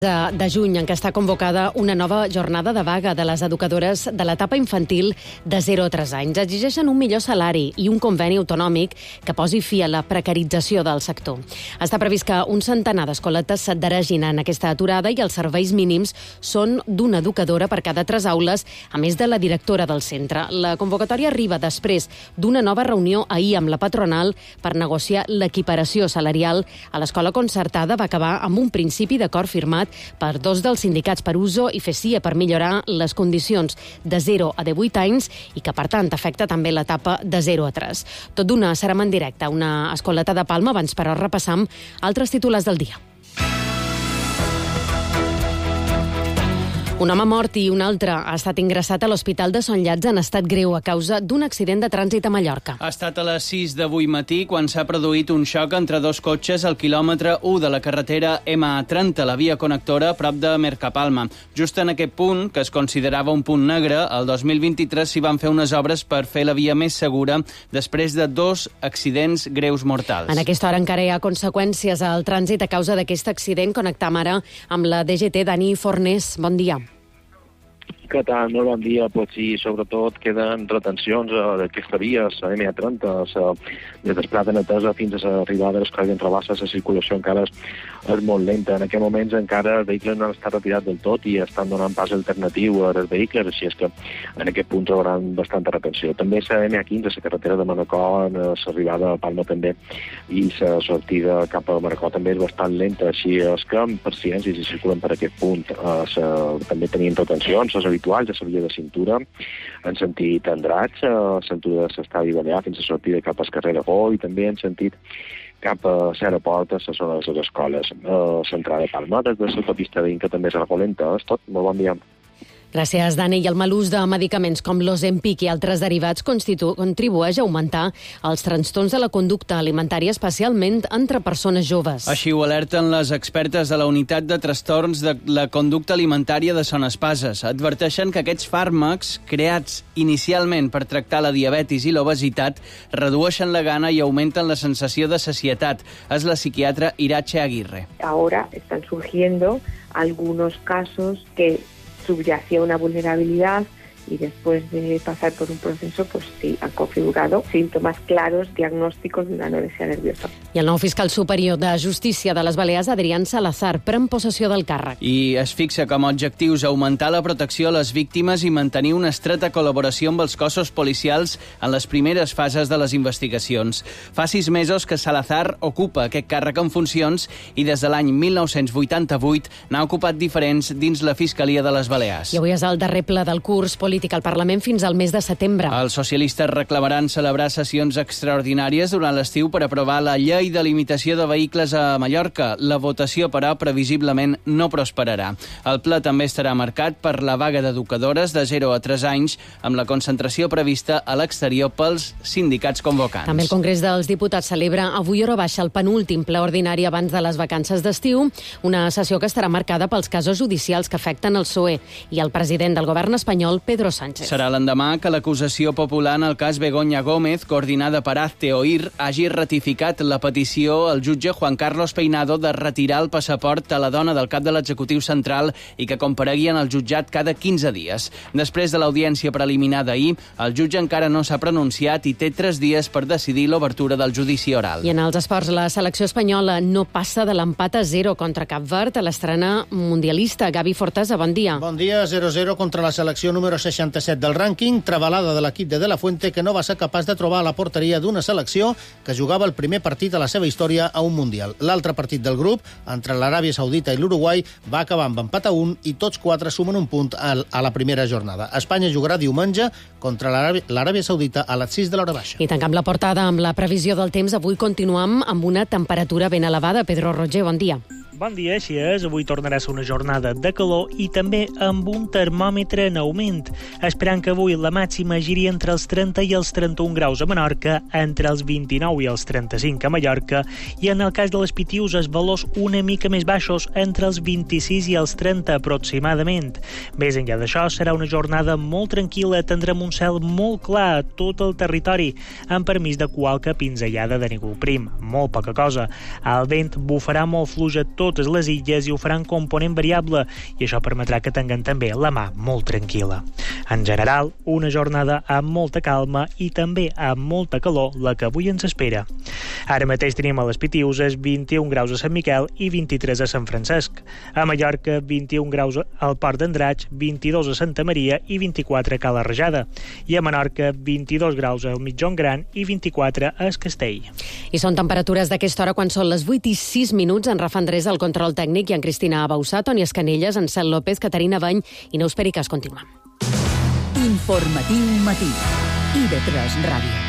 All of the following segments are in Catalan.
de juny, en què està convocada una nova jornada de vaga de les educadores de l'etapa infantil de 0 a 3 anys. Exigeixen un millor salari i un conveni autonòmic que posi fi a la precarització del sector. Està previst que un centenar d'escoletes s'adheregin en aquesta aturada i els serveis mínims són d'una educadora per cada 3 aules, a més de la directora del centre. La convocatòria arriba després d'una nova reunió ahir amb la patronal per negociar l'equiparació salarial a l'escola concertada. Va acabar amb un principi d'acord firmat per 2 dels sindicats, per Uso i FESIA, per millorar les condicions de 0 a 18 anys i que, per tant, afecta també l'etapa de 0 a 3. Tot d'una serem en directe a una escoleta de Palma. Abans, però, repassam altres titulars del dia. Un home mort i un altre ha estat ingressat a l'Hospital de Son Llats en estat greu a causa d'un accident de trànsit a Mallorca. Ha estat a les 6 d'avui matí quan s'ha produït un xoc entre 2 cotxes al quilòmetre 1 de la carretera MA30, la via connectora, prop de Mercapalma. Just en aquest punt, que es considerava un punt negre, el 2023 s'hi van fer unes obres per fer la via més segura després de 2 accidents greus mortals. En aquesta hora encara hi ha conseqüències al trànsit a causa d'aquest accident. Connectam ara amb la DGT. Dani Fornés, bon dia. Què tal? Molt bon dia. Pues sí, sobretot queden retencions d'aquesta via, la MA30, des del Prat de Netesa fins a l'arribada de l'Escola d'Entrebassa, la circulació encara és molt lenta. En aquests moments encara els vehicles no han estat retirats del tot i estan donant pas alternatiu als vehicles, així és que en aquest punt trobaran bastanta retenció. També la MA15, la carretera de Manacor, l'arribada a Palma també, i la sortida cap a Manacor també és bastant lenta, així és que per ciències si circulen per aquest punt també tenien retencions, les habituals de la via de cintura, en sentit Andratx, l'altura de l'Estadi Balear fins a sortida cap al carrer Aragó i també en sentit cap a l'aeroport, a la zona de les escoles. L'entrada de Palma, des de l'autopista d'Inca també és algo lenta. És tot. Molt bon dia. Gràcies, Dani. I el mal ús de medicaments com l'Ozempic i altres derivats contribueix a augmentar els trastorns de la conducta alimentària, especialment entre persones joves. Així ho alerten les expertes de la Unitat de Trastorns de la Conducta Alimentària de Son Espases. Adverteixen que aquests fàrmacs, creats inicialment per tractar la diabetis i l'obesitat, redueixen la gana i augmenten la sensació de sacietat. És la psiquiatra Irache Aguirre. Ahora están surgiendo algunos casos que subyacía una vulnerabilidad y después de pasar por un proceso, pues sí, han configurado síntomas claros, diagnósticos de una anorexia nerviosa. I el nou fiscal superior de Justícia de les Balears, Adrián Salazar, pren possessió del càrrec. I es fixa com a objectius augmentar la protecció a les víctimes i mantenir una estreta col·laboració amb els cossos policials en les primeres fases de les investigacions. Fa 6 mesos que Salazar ocupa aquest càrrec en funcions i des de l'any 1988 n'ha ocupat diferents dins la Fiscalia de les Balears. I avui és el darrer ple del curs polític al Parlament fins al mes de setembre. Els socialistes reclamaran celebrar sessions extraordinàries durant l'estiu per aprovar la llei de limitació de vehicles a Mallorca. La votació, però, previsiblement no prosperarà. El ple també estarà marcat per la vaga d'educadores de 0 a 3 anys, amb la concentració prevista a l'exterior pels sindicats convocants. També el Congrés dels Diputats celebra avui hora baixa el penúltim ple ordinari abans de les vacances d'estiu, una sessió que estarà marcada pels casos judicials que afecten el PSOE i el president del govern espanyol, Pedro Sánchez. Serà l'endemà que l'acusació popular en el cas Begoña Gómez, coordinada per Hazte Oír, hagi ratificat la petició al jutge Juan Carlos Peinado de retirar el passaport a la dona del cap de l'executiu central i que comparegui en el jutjat cada 15 dies. Després de l'audiència preliminar d'ahir, el jutge encara no s'ha pronunciat i té 3 dies per decidir l'obertura del judici oral. I en els esports, la selecció espanyola no passa de l'empat a 0 contra Cap Verd a l'estrena mundialista. Gavi Fortesa, bon dia. Bon dia, 0-0 contra la selecció número 67 del rànquing, travalada de l'equip de la Fuente, que no va ser capaç de trobar la porteria d'una selecció que jugava el primer partit a la seva història a un Mundial. L'altre partit del grup, entre l'Aràbia Saudita i l'Uruguai, va acabar amb empat a 1 i tots 4 sumen un punt a la primera jornada. Espanya jugarà diumenge contra l'Aràbia Saudita a les 6 de l'hora baixa. I tancam la portada amb la previsió del temps. Avui continuem amb una temperatura ben elevada. Pedro Roger, bon dia. Bon dia, així és. Avui tornarà a ser una jornada de calor i també amb un termòmetre en augment, esperant que avui la màxima giri entre els 30 i els 31 graus a Menorca, entre els 29 i els 35 a Mallorca, i en el cas de les Pitiuses, valors una mica més baixos, entre els 26 i els 30 aproximadament. Més enllà d'això, serà una jornada molt tranquil·la, tindrem un cel molt clar a tot el territori, amb permís de qualque pinzellada de núvol prim, molt poca cosa. El vent bufarà molt fluix a tot totes les illes i ho faran component variable, i això permetrà que tinguen també la mà molt tranquil·la. En general, una jornada amb molta calma i també amb molta calor, la que avui ens espera. Ara mateix tenim a les Pitiuses 21 graus a Sant Miquel i 23 a Sant Francesc. A Mallorca, 21 graus al Port d'Andratx, 22 a Santa Maria i 24 a Cala Rajada. I a Menorca, 22 graus al Mitjón Gran i 24 a Es Castell. I són temperatures d'aquesta hora quan són les 8:06. En Rafa Andrés, el control tècnic, i en Cristina Bausà, Toni Escanelles, en Cel López, Caterina Bany i Neus Pericas. Continuem. Informatiu matí. IB3 Ràdio.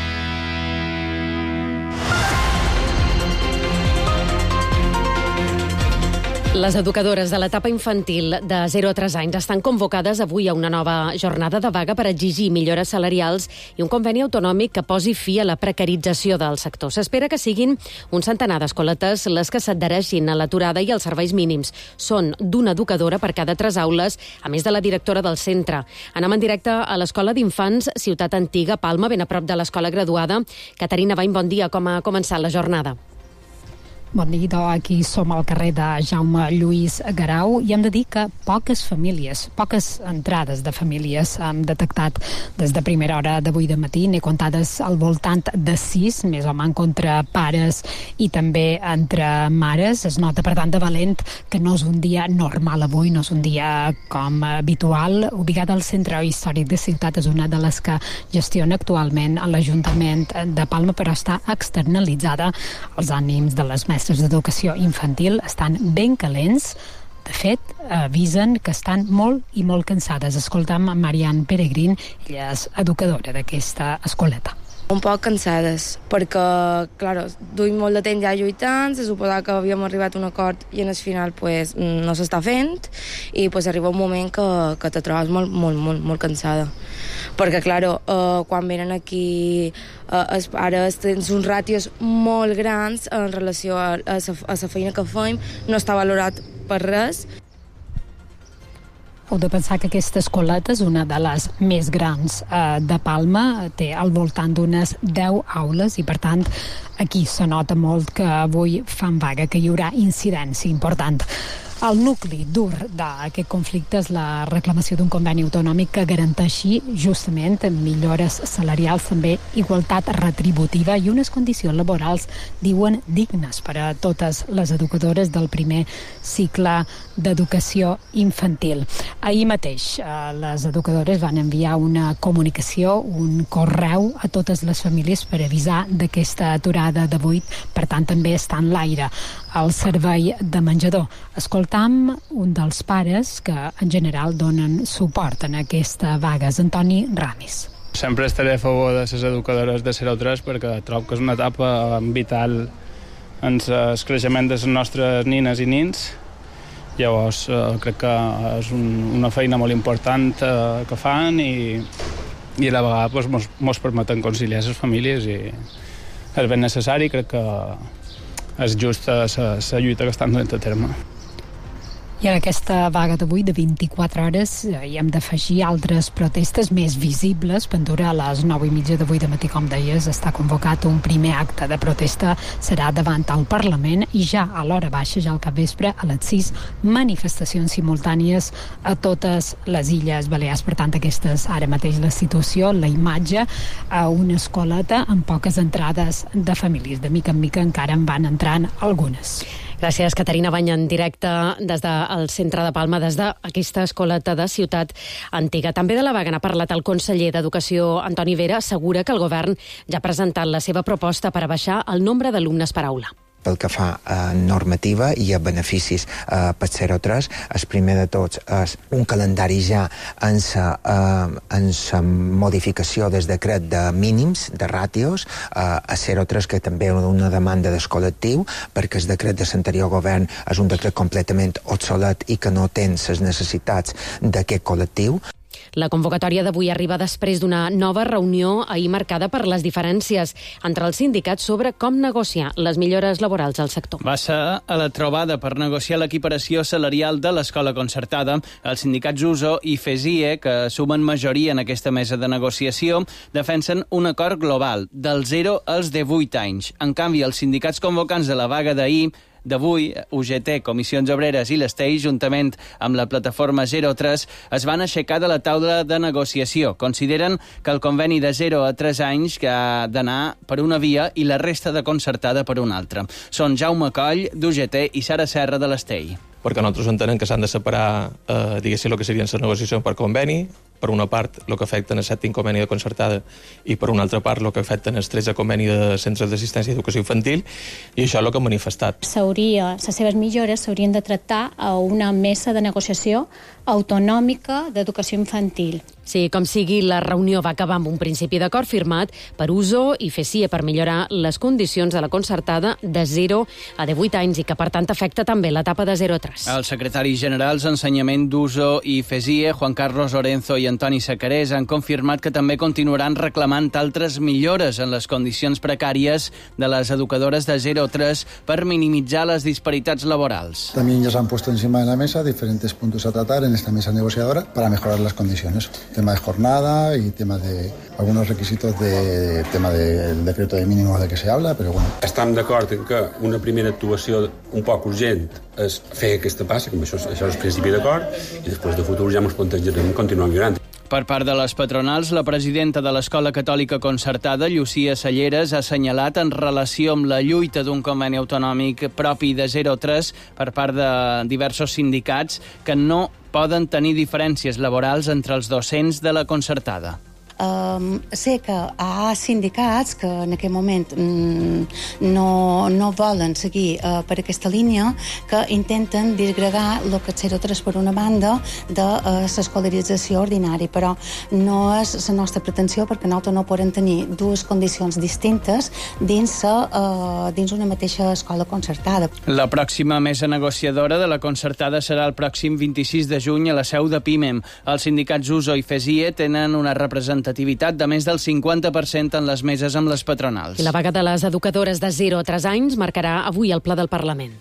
Les educadores de l'etapa infantil de 0 a 3 anys estan convocades avui a una nova jornada de vaga per exigir millores salarials i un conveni autonòmic que posi fi a la precarització del sector. S'espera que siguin un centenar d'escoletes les que s'adhereixin a l'aturada i als serveis mínims. Són d'una educadora per cada 3 aules, a més de la directora del centre. Anem en directe a l'Escola d'Infants Ciutat Antiga, Palma, ben a prop de l'Escola Graduada. Caterina Bany, bon dia. Com ha començat la jornada? Bon dia, aquí som al carrer de Jaume Lluís Garau i hem de dir que poques entrades de famílies hem detectat des de primera hora d'avui de matí. N'he comptades al voltant de 6, més o menys contra pares i també entre mares. Es nota, per tant, de valent que no és un dia normal avui, no és un dia com habitual. Ubicada al Centre Històric de Ciutat, és una de les que gestiona actualment l'Ajuntament de Palma, però està externalitzada. Els ànims de les mestres d'educació infantil estan ben calents. De fet, avisen que estan molt i molt cansades. Escoltam a Marian Peregrín, ella és educadora d'aquesta escoleta. Un poc cansades, perquè, clar, duim molt de temps ja lluitant, se suposava que havíem arribat a un acord i en el final pues, no s'està fent i pues, arriba un moment que te trobes molt cansada. Perquè, clar, quan venen aquí els pares tens uns ràtios molt grans en relació a la feina que fem, no està valorat per res. Heu de pensar que aquesta escoleta és una de les més grans de Palma, té al voltant d'unes 10 aules i, per tant, aquí se nota molt que avui fan vaga, que hi haurà incidència important. El nucli dur d'aquest conflicte és la reclamació d'un conveni autonòmic que garanteixi justament millores salarials, també igualtat retributiva i unes condicions laborals, diuen, dignes per a totes les educadores del primer cicle d'educació infantil. Ahir mateix les educadores van enviar una comunicació, un correu a totes les famílies per avisar d'aquesta aturada d'avui, per tant també està en l'aire el servei de menjador. Escoltam un dels pares que en general donen suport en aquesta vaga, és Antoni Ramis. Sempre estaré a favor de les educadores de 0 a 3 perquè trobo que és una etapa vital en el creixement de les nostres nines i nins. Llavors crec que és una feina molt important que fan i a la vegada ens permeten conciliar les famílies i és ben necessari, crec que és justa la lluita que estan duent a terme. I en aquesta vaga d'avui de 24 hores hi hem d'afegir altres protestes més visibles. Pendura a les 9:30 d'avui de matí, com deies, està convocat un primer acte de protesta. Serà davant el Parlament i ja a l'hora baixa, ja al capvespre, a les 6, manifestacions simultànies a totes les Illes Balears. Per tant, aquesta és ara mateix la situació, la imatge a una escoleta amb poques entrades de famílies. De mica en mica encara en van entrant algunes. Gràcies, Caterina Bany, en directe des del centre de Palma, des d'aquesta escoleta de Ciutat Antiga. També de la vaga n'ha parlat el conseller d'Educació, Antoni Vera. Assegura que el govern ja ha presentat la seva proposta per abaixar el nombre d'alumnes per aula. Pel que fa a normativa i a beneficis per 0 a 3, el primer de tots és un calendari ja en la modificació del decret de mínims, de ràtios, a 0 a 3, que també és una demanda del col·lectiu, perquè el decret de l'anterior govern és un decret completament obsolet i que no té les necessitats d'aquest col·lectiu. La convocatòria d'avui arriba després d'una nova reunió ahir marcada per les diferències entre els sindicats sobre com negociar les millores laborals al sector. Va ser a la trobada per negociar l'equiparació salarial de l'escola concertada. Els sindicats USO i FESIE, que sumen majoria en aquesta mesa de negociació, defensen un acord global del 0 als 18 anys. En canvi, els sindicats convocants de la vaga d'ahir d'avui, UGT, Comissions Obreres i l'Estei, juntament amb la plataforma 03, es van aixecar de la taula de negociació. Consideren que el conveni de 0 a 3 anys que ha d'anar per una via i la resta de concertada per una altra. Són Jaume Coll, d'UGT, i Sara Serra, de l'Estei. Perquè nosaltres entenem que s'han de separar, diguéssim, el que serien les negociacions per conveni, per una part el que afecten el 7è conveni de concertada i per una altra part el que afecten el 13è conveni de centres d'assistència i educació infantil, i això és el que hem manifestat. Les seves millores s'haurien de tractar a una mesa de negociació autonòmica d'educació infantil. Sí, com sigui, la reunió va acabar amb un principi d'acord firmat per USO i FESIE per millorar les condicions de la concertada de 0 a 18 anys i que, per tant, afecta també l'etapa de 0 a 3. Els secretaris generals d'Ensenyament d'USO i FESIE, Juan Carlos Lorenzo i Antoni Sacarés, han confirmat que també continuaran reclamant altres millores en les condicions precàries de les educadores de 0 a 3 per minimitzar les disparitats laborals. También ya se han puesto encima de la mesa diferentes puntos a tratar en esta mesa negociadora para mejorar las condiciones. Tema de jornada y tema de algunos requisitos de tema del decreto de mínimos del que se habla, però bueno. Estem d'acord en que una primera actuació un poc urgent és fer aquesta passa, que això és principi d'acord, i després de futur ja ens plantejarem continuar millorant. Per part de les patronals, la presidenta de l'Escola Catòlica Concertada, Llucia Salleres, ha assenyalat en relació amb la lluita d'un conveni autonòmic propi de 0 a 3 per part de diversos sindicats que no poden tenir diferències laborals entre els docents de la concertada. Sé que hi ha sindicats que en aquest moment no volen seguir per aquesta línia, que intenten disgregar el que és 0-3 per una banda de l'escolarització ordinària, però no és la nostra pretensió, perquè nosaltres no podem tenir dues condicions distintes dins una mateixa escola concertada. La pròxima mesa negociadora de la concertada serà el pròxim 26 de juny a la seu de PIMEM. Els sindicats USO i FESIE tenen una representativitat de més del 50% en les meses amb les patronals. I la vaga de les educadores de 0 a 3 anys marcarà avui el ple del Parlament.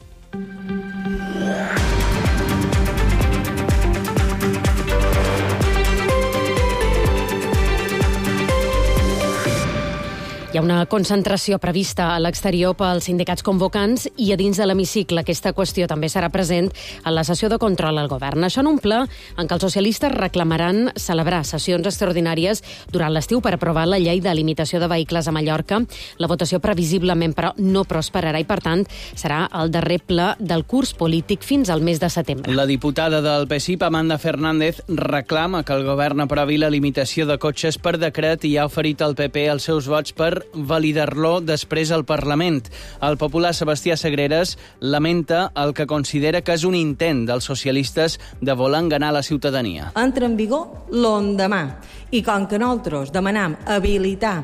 Hi ha una concentració prevista a l'exterior pels sindicats convocants i a dins de l'hemicicle. Aquesta qüestió també serà present en la sessió de control al govern. Això en un ple en què els socialistes reclamaran celebrar sessions extraordinàries durant l'estiu per aprovar la llei de limitació de vehicles a Mallorca. La votació previsiblement, però, no prosperarà i, per tant, serà el darrer ple del curs polític fins al mes de setembre. La diputada del PSIP, Amanda Fernández, reclama que el govern aprovi la limitació de cotxes per decret i ha oferit al PP els seus vots per validar-lo després al Parlament. El popular Sebastià Sagreres lamenta el que considera que és un intent dels socialistes de voler enganar la ciutadania. Entra en vigor l'endemà i com que nosaltres demanam habilitar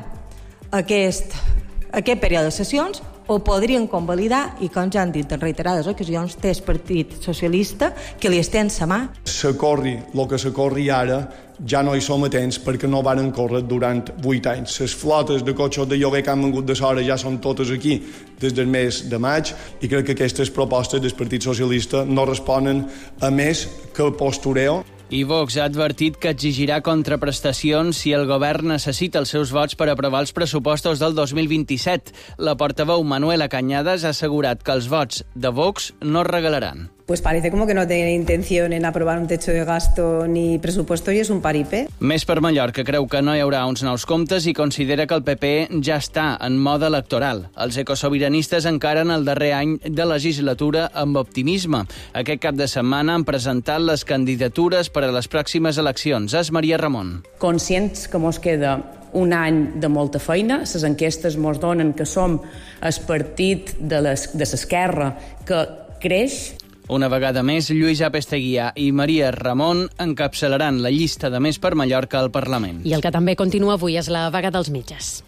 aquest període de sessions, ho podrien convalidar i, com ja han dit en reiterades ocasions, té el Partit Socialista que li estén sa mà. S'acorri el que s'acorri ara, ja no hi som atents perquè no van córrer durant 8 anys. Les flotes de cotxes de lloguer que han vengut de Sora ja són totes aquí des del mes de maig i crec que aquestes propostes del Partit Socialista no responen a més que el postureo. I Vox ha advertit que exigirà contraprestacions si el govern necessita els seus vots per aprovar els pressupostos del 2027. La portaveu Manuela Cañadas ha assegurat que els vots de Vox no es regalaran. Pues parece como que no tiene intención en aprobar un techo de gasto ni presupuesto y es un paripé. Més per Mallorca creu que no hi haurà uns nous comptes i considera que el PP ja està en mode electoral. Els ecosobiranistes encaren el darrer any de legislatura amb optimisme. Aquest cap de setmana han presentat les candidatures per a les pròximes eleccions. És Maria Ramon. Conscients que mos queda un any de molta feina, les enquestes mos donen que som el partit de l'esquerra que creix. Una vegada més, Lluís Apesteguià i Maria Ramon encapçalaran la llista de Més per Mallorca al Parlament. I el que també continua avui és la vaga dels metges.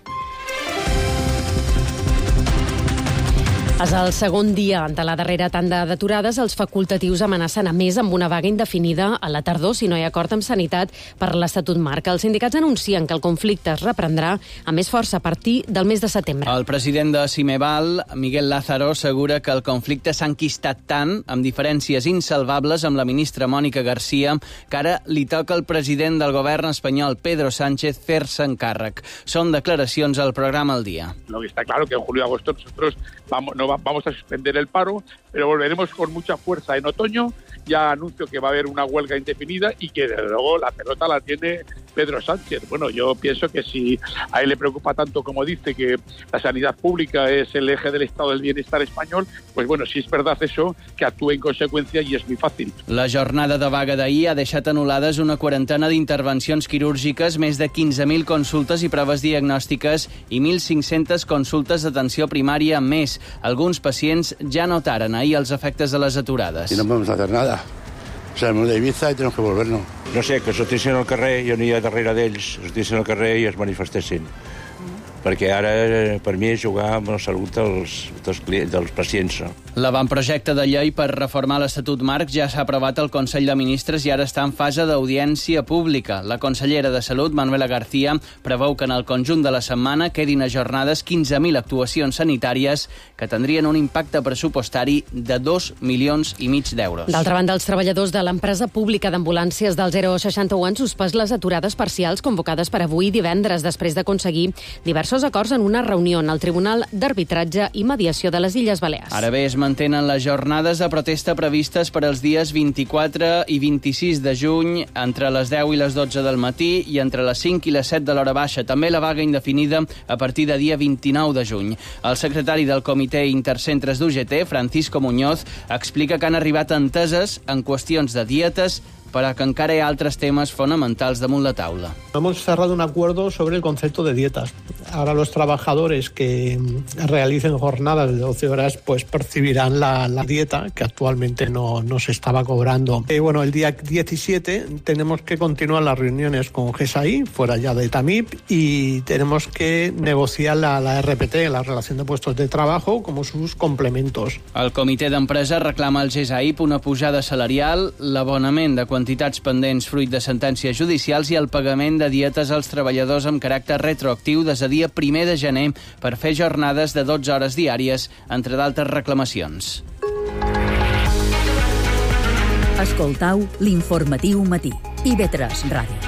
És el segon dia de la darrera tanda d'aturades. Els facultatius amenacen a més amb una vaga indefinida a la tardor si no hi ha acord amb Sanitat per l'Estatut Marc. Els sindicats anuncien que el conflicte es reprendrà a més força a partir del mes de setembre. El president de Cimeval, Miguel Lázaro, assegura que el conflicte s'ha enquistat tant, amb diferències insalvables amb la ministra Mònica García, que ara li toca al president del govern espanyol, Pedro Sánchez, fer-se'n càrrec. Són declaracions al programa El Día. Lo que está claro que en julio y agosto nosotros no vamos a suspender el paro, pero volveremos con mucha fuerza en otoño. Ya anuncio que va a haber una huelga indefinida y que, desde luego, la pelota la tiene Pedro Sánchez. Bueno, yo pienso que si a él le preocupa tanto como dice que la sanidad pública es el eje del estado del bienestar español, pues bueno, si es verdad eso, que actúe en consecuencia i és muy fàcil. La jornada de vaga d'ahir ha deixat anul·lades una quarantena d'intervencions quirúrgiques, més de 15.000 consultes i proves diagnòstiques i 1.500 consultes d'atenció primària més. Alguns pacients ja notaren ahir els efectes de les aturades. I no podem hacer nada. Salimos de Ibiza y tenemos que volvernos. No sé, que sortissin al carrer, jo aniria darrere d'ells, sortissin al carrer i es manifestessin. Perquè ara, per mi, és jugar amb la salut dels pacients. L'avantprojecte de llei per reformar l'Estatut Marc ja s'ha aprovat al Consell de Ministres i ara està en fase d'audiència pública. La consellera de Salut, Manuela García, preveu que en el conjunt de la setmana quedin ajornades 15.000 actuacions sanitàries que tindrien un impacte pressupostari de 2,5 milions d'euros. D'altra banda, els treballadors de l'empresa pública d'ambulàncies del 061 han suspès les aturades parcials convocades per avui divendres després d'aconseguir diversos acords en una reunió en el Tribunal d'Arbitratge i Mediació de les Illes Balears. Ara bé, es mantenen les jornades de protesta previstes per als dies 24 i 26 de juny entre les 10 i les 12 del matí i entre les 5 i les 7 de l'hora baixa. També la vaga indefinida a partir de dia 29 de juny. El secretari del Comitè Intercentres d'UGT, Francisco Muñoz, explica que han arribat a enteses en qüestions de dietes, pero que encara hay otros temas fundamentals damunt la taula. Hemos cerrado un acuerdo sobre el concepto de dietas. Ahora los trabajadores que realicen jornadas de 12 horas pues percibirán la dieta que actualmente no se estaba cobrando. Bueno, el día 17 tenemos que continuar las reuniones con GESAI, fuera ya de TAMIP, y tenemos que negociar la RPT, la relación de puestos de trabajo, como sus complementos. El comitè d'empresa reclama al GESAIP una pujada salarial, l'abonament de quantitats pendents fruit de sentències judicials i el pagament de dietes als treballadors amb caràcter retroactiu des de dia 1 de gener per fer jornades de 12 hores diàries, entre d'altres reclamacions. Escoltau l'informatiu matí. IB3 Ràdio.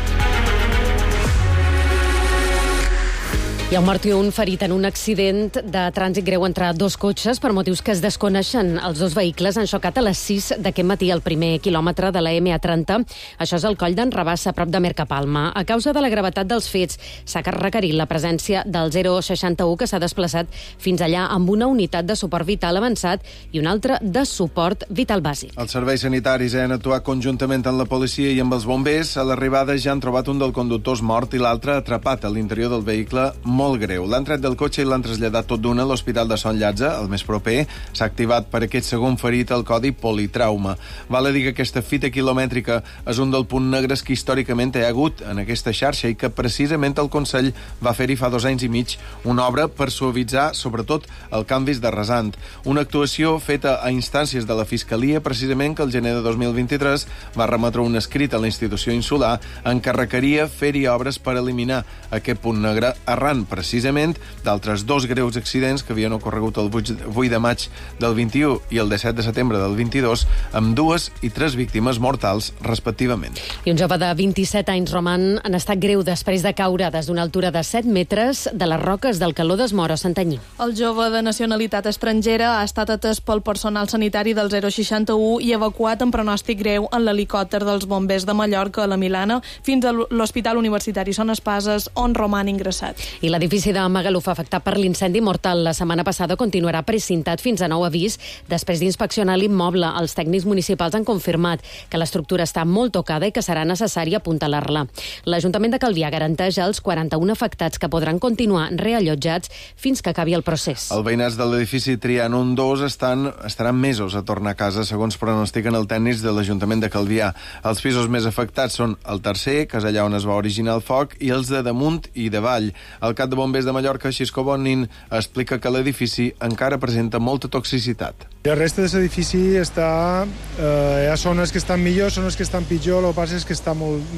Hi ha un mort i un ferit en un accident de trànsit greu entre dos cotxes per motius que es desconeixen. Els dos vehicles han xocat a les 6 d'aquest matí al primer quilòmetre de la MA30. Això és el coll d'en Rabassa, a prop de Mercapalma. A causa de la gravetat dels fets, s'ha requerit la presència del 061 que s'ha desplaçat fins allà amb una unitat de suport vital avançat i una altra de suport vital bàsic. Els serveis sanitaris han actuat conjuntament amb la policia i amb els bombers. A l'arribada ja han trobat un dels conductors mort i l'altre atrapat a l'interior del vehicle molt greu. L'han tret del cotxe i l'han traslladat tot d'una a l'Hospital de Sant Llàtzer, el més proper. S'ha activat per aquest segon ferit el codi politrauma. Val a dir que aquesta fita quilomètrica és un del punt negres que històricament hi ha hagut en aquesta xarxa i que precisament el Consell va fer-hi fa 2 anys i mig una obra per suavitzar, sobretot, el canvis de rasant. Una actuació feta a instàncies de la Fiscalia, precisament que el gener de 2023 va remetre un escrit a la institució insular en què requeria fer-hi obres per eliminar aquest punt negre arran precisament d'altres 2 greus accidents que havien ocorregut el 8 de maig del 21 i el 17 de setembre del 22, amb 2 i 3 víctimes mortals, respectivament. I un jove de 27 anys roman en estat greu després de caure des d'una altura de 7 metres de les roques del Caló d'Esmora, Santanyí. El jove de nacionalitat estrangera ha estat atès pel personal sanitari del 061 i evacuat en pronòstic greu en l'helicòpter dels bombers de Mallorca a la Milana fins a l'Hospital Universitari Son Espases, on roman ingressat. I l'edifici de Magaluf, afectat per l'incendi mortal la setmana passada, continuarà precintat fins a nou avís després d'inspeccionar l'immoble. Els tècnics municipals han confirmat que l'estructura està molt tocada i que serà necessari apuntalar-la. L'Ajuntament de Calvià garanteix als 41 afectats que podran continuar reallotjats fins que acabi el procés. Els veïnats de l'edifici Trianon 2 estaran mesos a tornar a casa, segons pronostiquen els tècnics de l'Ajuntament de Calvià. Els pisos més afectats són el tercer, que és allà on es va originar el foc, i els de damunt i de vall. El cap de bombers de Mallorca, Xisco Bonin, explica que l'edifici encara presenta molta toxicitat. El resta de l'edifici està... hi ha zones que estan millor, zones que estan pitjor, el que passa és que està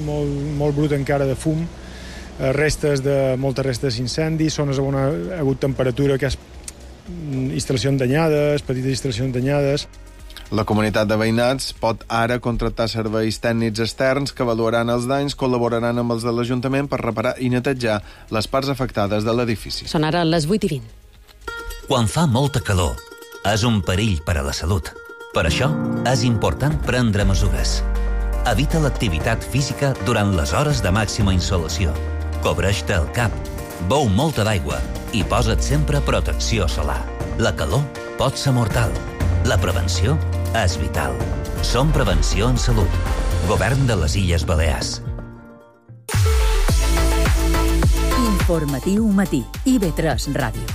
molt brut encara de fum, moltes restes d'incendi, zones on ha hagut temperatura, que és instal·lacions danyades, petites instal·lacions danyades. La comunitat de veïnats pot ara contractar serveis tècnics externs que avaluaran els danys, col·laboraran amb els de l'Ajuntament per reparar i netejar les parts afectades de l'edifici. Són ara les 8:20. Quan fa molta calor, és un perill per a la salut. Per això, és important prendre mesures. Evita l'activitat física durant les hores de màxima insolació. Cobreix-te el cap, beu molta d'aigua i posa't sempre protecció solar. La calor pot ser mortal. La prevenció és vital. Som Prevenció en Salut. Govern de les Illes Balears. Informatiu matí. IB3 Ràdio.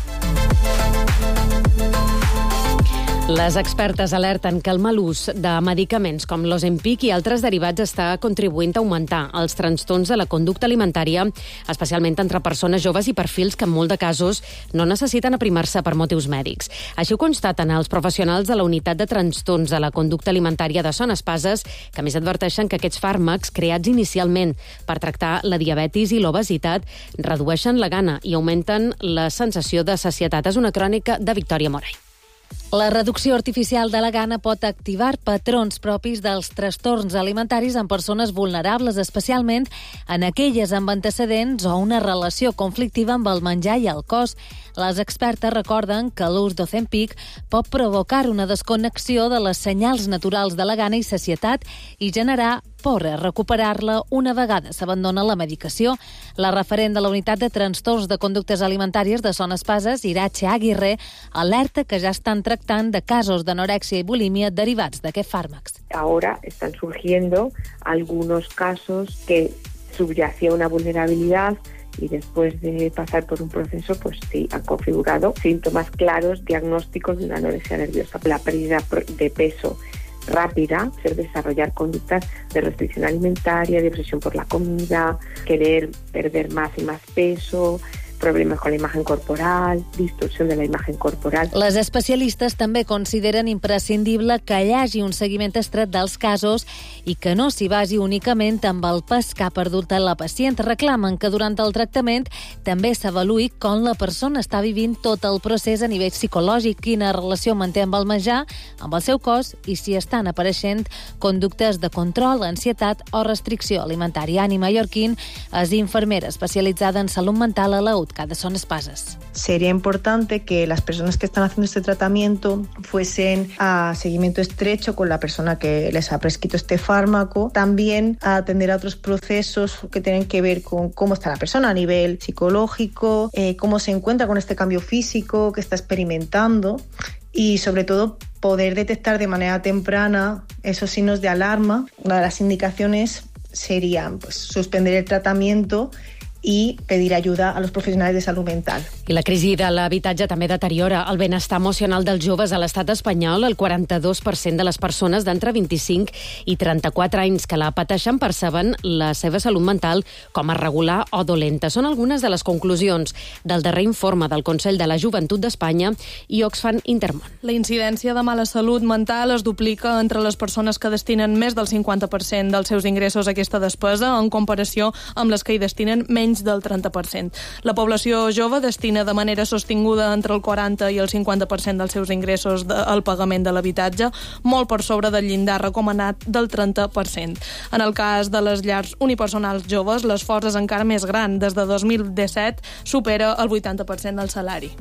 Les expertes alerten que el mal ús de medicaments com l'Ozempic i altres derivats està contribuint a augmentar els trastorns de la conducta alimentària, especialment entre persones joves i perfils que en molt de casos no necessiten aprimar-se per motius mèdics. Així ho constaten els professionals de la unitat de trastorns de la conducta alimentària de Son Espases, que més adverteixen que aquests fàrmacs, creats inicialment per tractar la diabetis i l'obesitat, redueixen la gana i augmenten la sensació de sacietat. És una crònica de Victòria Moray. La reducció artificial de la gana pot activar patrons propis dels trastorns alimentaris en persones vulnerables, especialment en aquelles amb antecedents o una relació conflictiva amb el menjar i el cos. Les expertes recorden que l'ús d'Ozempic pot provocar una desconnexió de les senyals naturals de la gana i sacietat i generar por a recuperar-la una vegada s'abandona la medicació. La referent de la unitat de trastorns de conductes alimentàries de Son Espases, Irache Aguirre, alerta que ja estan tractant de casos d'anorèxia i bulímia derivats d'aquests fàrmacs. Ahora están surgiendo algunos casos que subyacía una vulnerabilidad y después de pasar por un proceso, pues sí, han configurado síntomas claros, diagnósticos de una anorexia nerviosa. La pérdida de peso rápida, desarrollar conductas de restricción alimentaria, de obsesión por la comida, querer perder más y más peso, problemes con la imagen corporal, distorsió de la imagen corporal. Les especialistes també consideren imprescindible que hi hagi un seguiment estret dels casos i que no s'hi basi únicament amb el pes que ha perdut la pacient. Reclamen que durant el tractament també s'avaluï com la persona està vivint tot el procés a nivell psicològic, quina relació manté amb el menjar, amb el seu cos i si estan apareixent conductes de control, ansietat o restricció alimentària. Ani Mallorquín és infermera especialitzada en salut mental a la UTCA de Son Espases. Sería importante que las personas que están haciendo este tratamiento fuesen a seguimiento estrecho con la persona que les ha prescrito este fármaco, también a atender a otros procesos que tienen que ver con cómo está la persona a nivel psicológico, cómo se encuentra con este cambio físico que está experimentando y sobre todo poder detectar de manera temprana esos signos de alarma. Una de las indicaciones sería suspender el tratamiento i pedir ajuda a los professionals de salut mental. I la crisi de l'habitatge també deteriora el benestar emocional dels joves a l'estat espanyol. El 42% de les persones d'entre 25 i 34 anys que la pateixen perceben la seva salut mental com a regular o dolenta. Són algunes de les conclusions del darrer informe del Consell de la Joventut d'Espanya i Oxfam Intermón. La incidència de mala salut mental es duplica entre les persones que destinen més del 50% dels seus ingressos a aquesta despesa en comparació amb les que hi destinen menys del 30%. La població jove destina de manera sostinguda entre el 40 i el 50% dels seus ingressos al pagament de l'habitatge, molt per sobre del llindar recomanat del 30%. En el cas de les llars unipersonals joves, l'esforç és encara més gran. Des de 2017 supera el 80% del salari.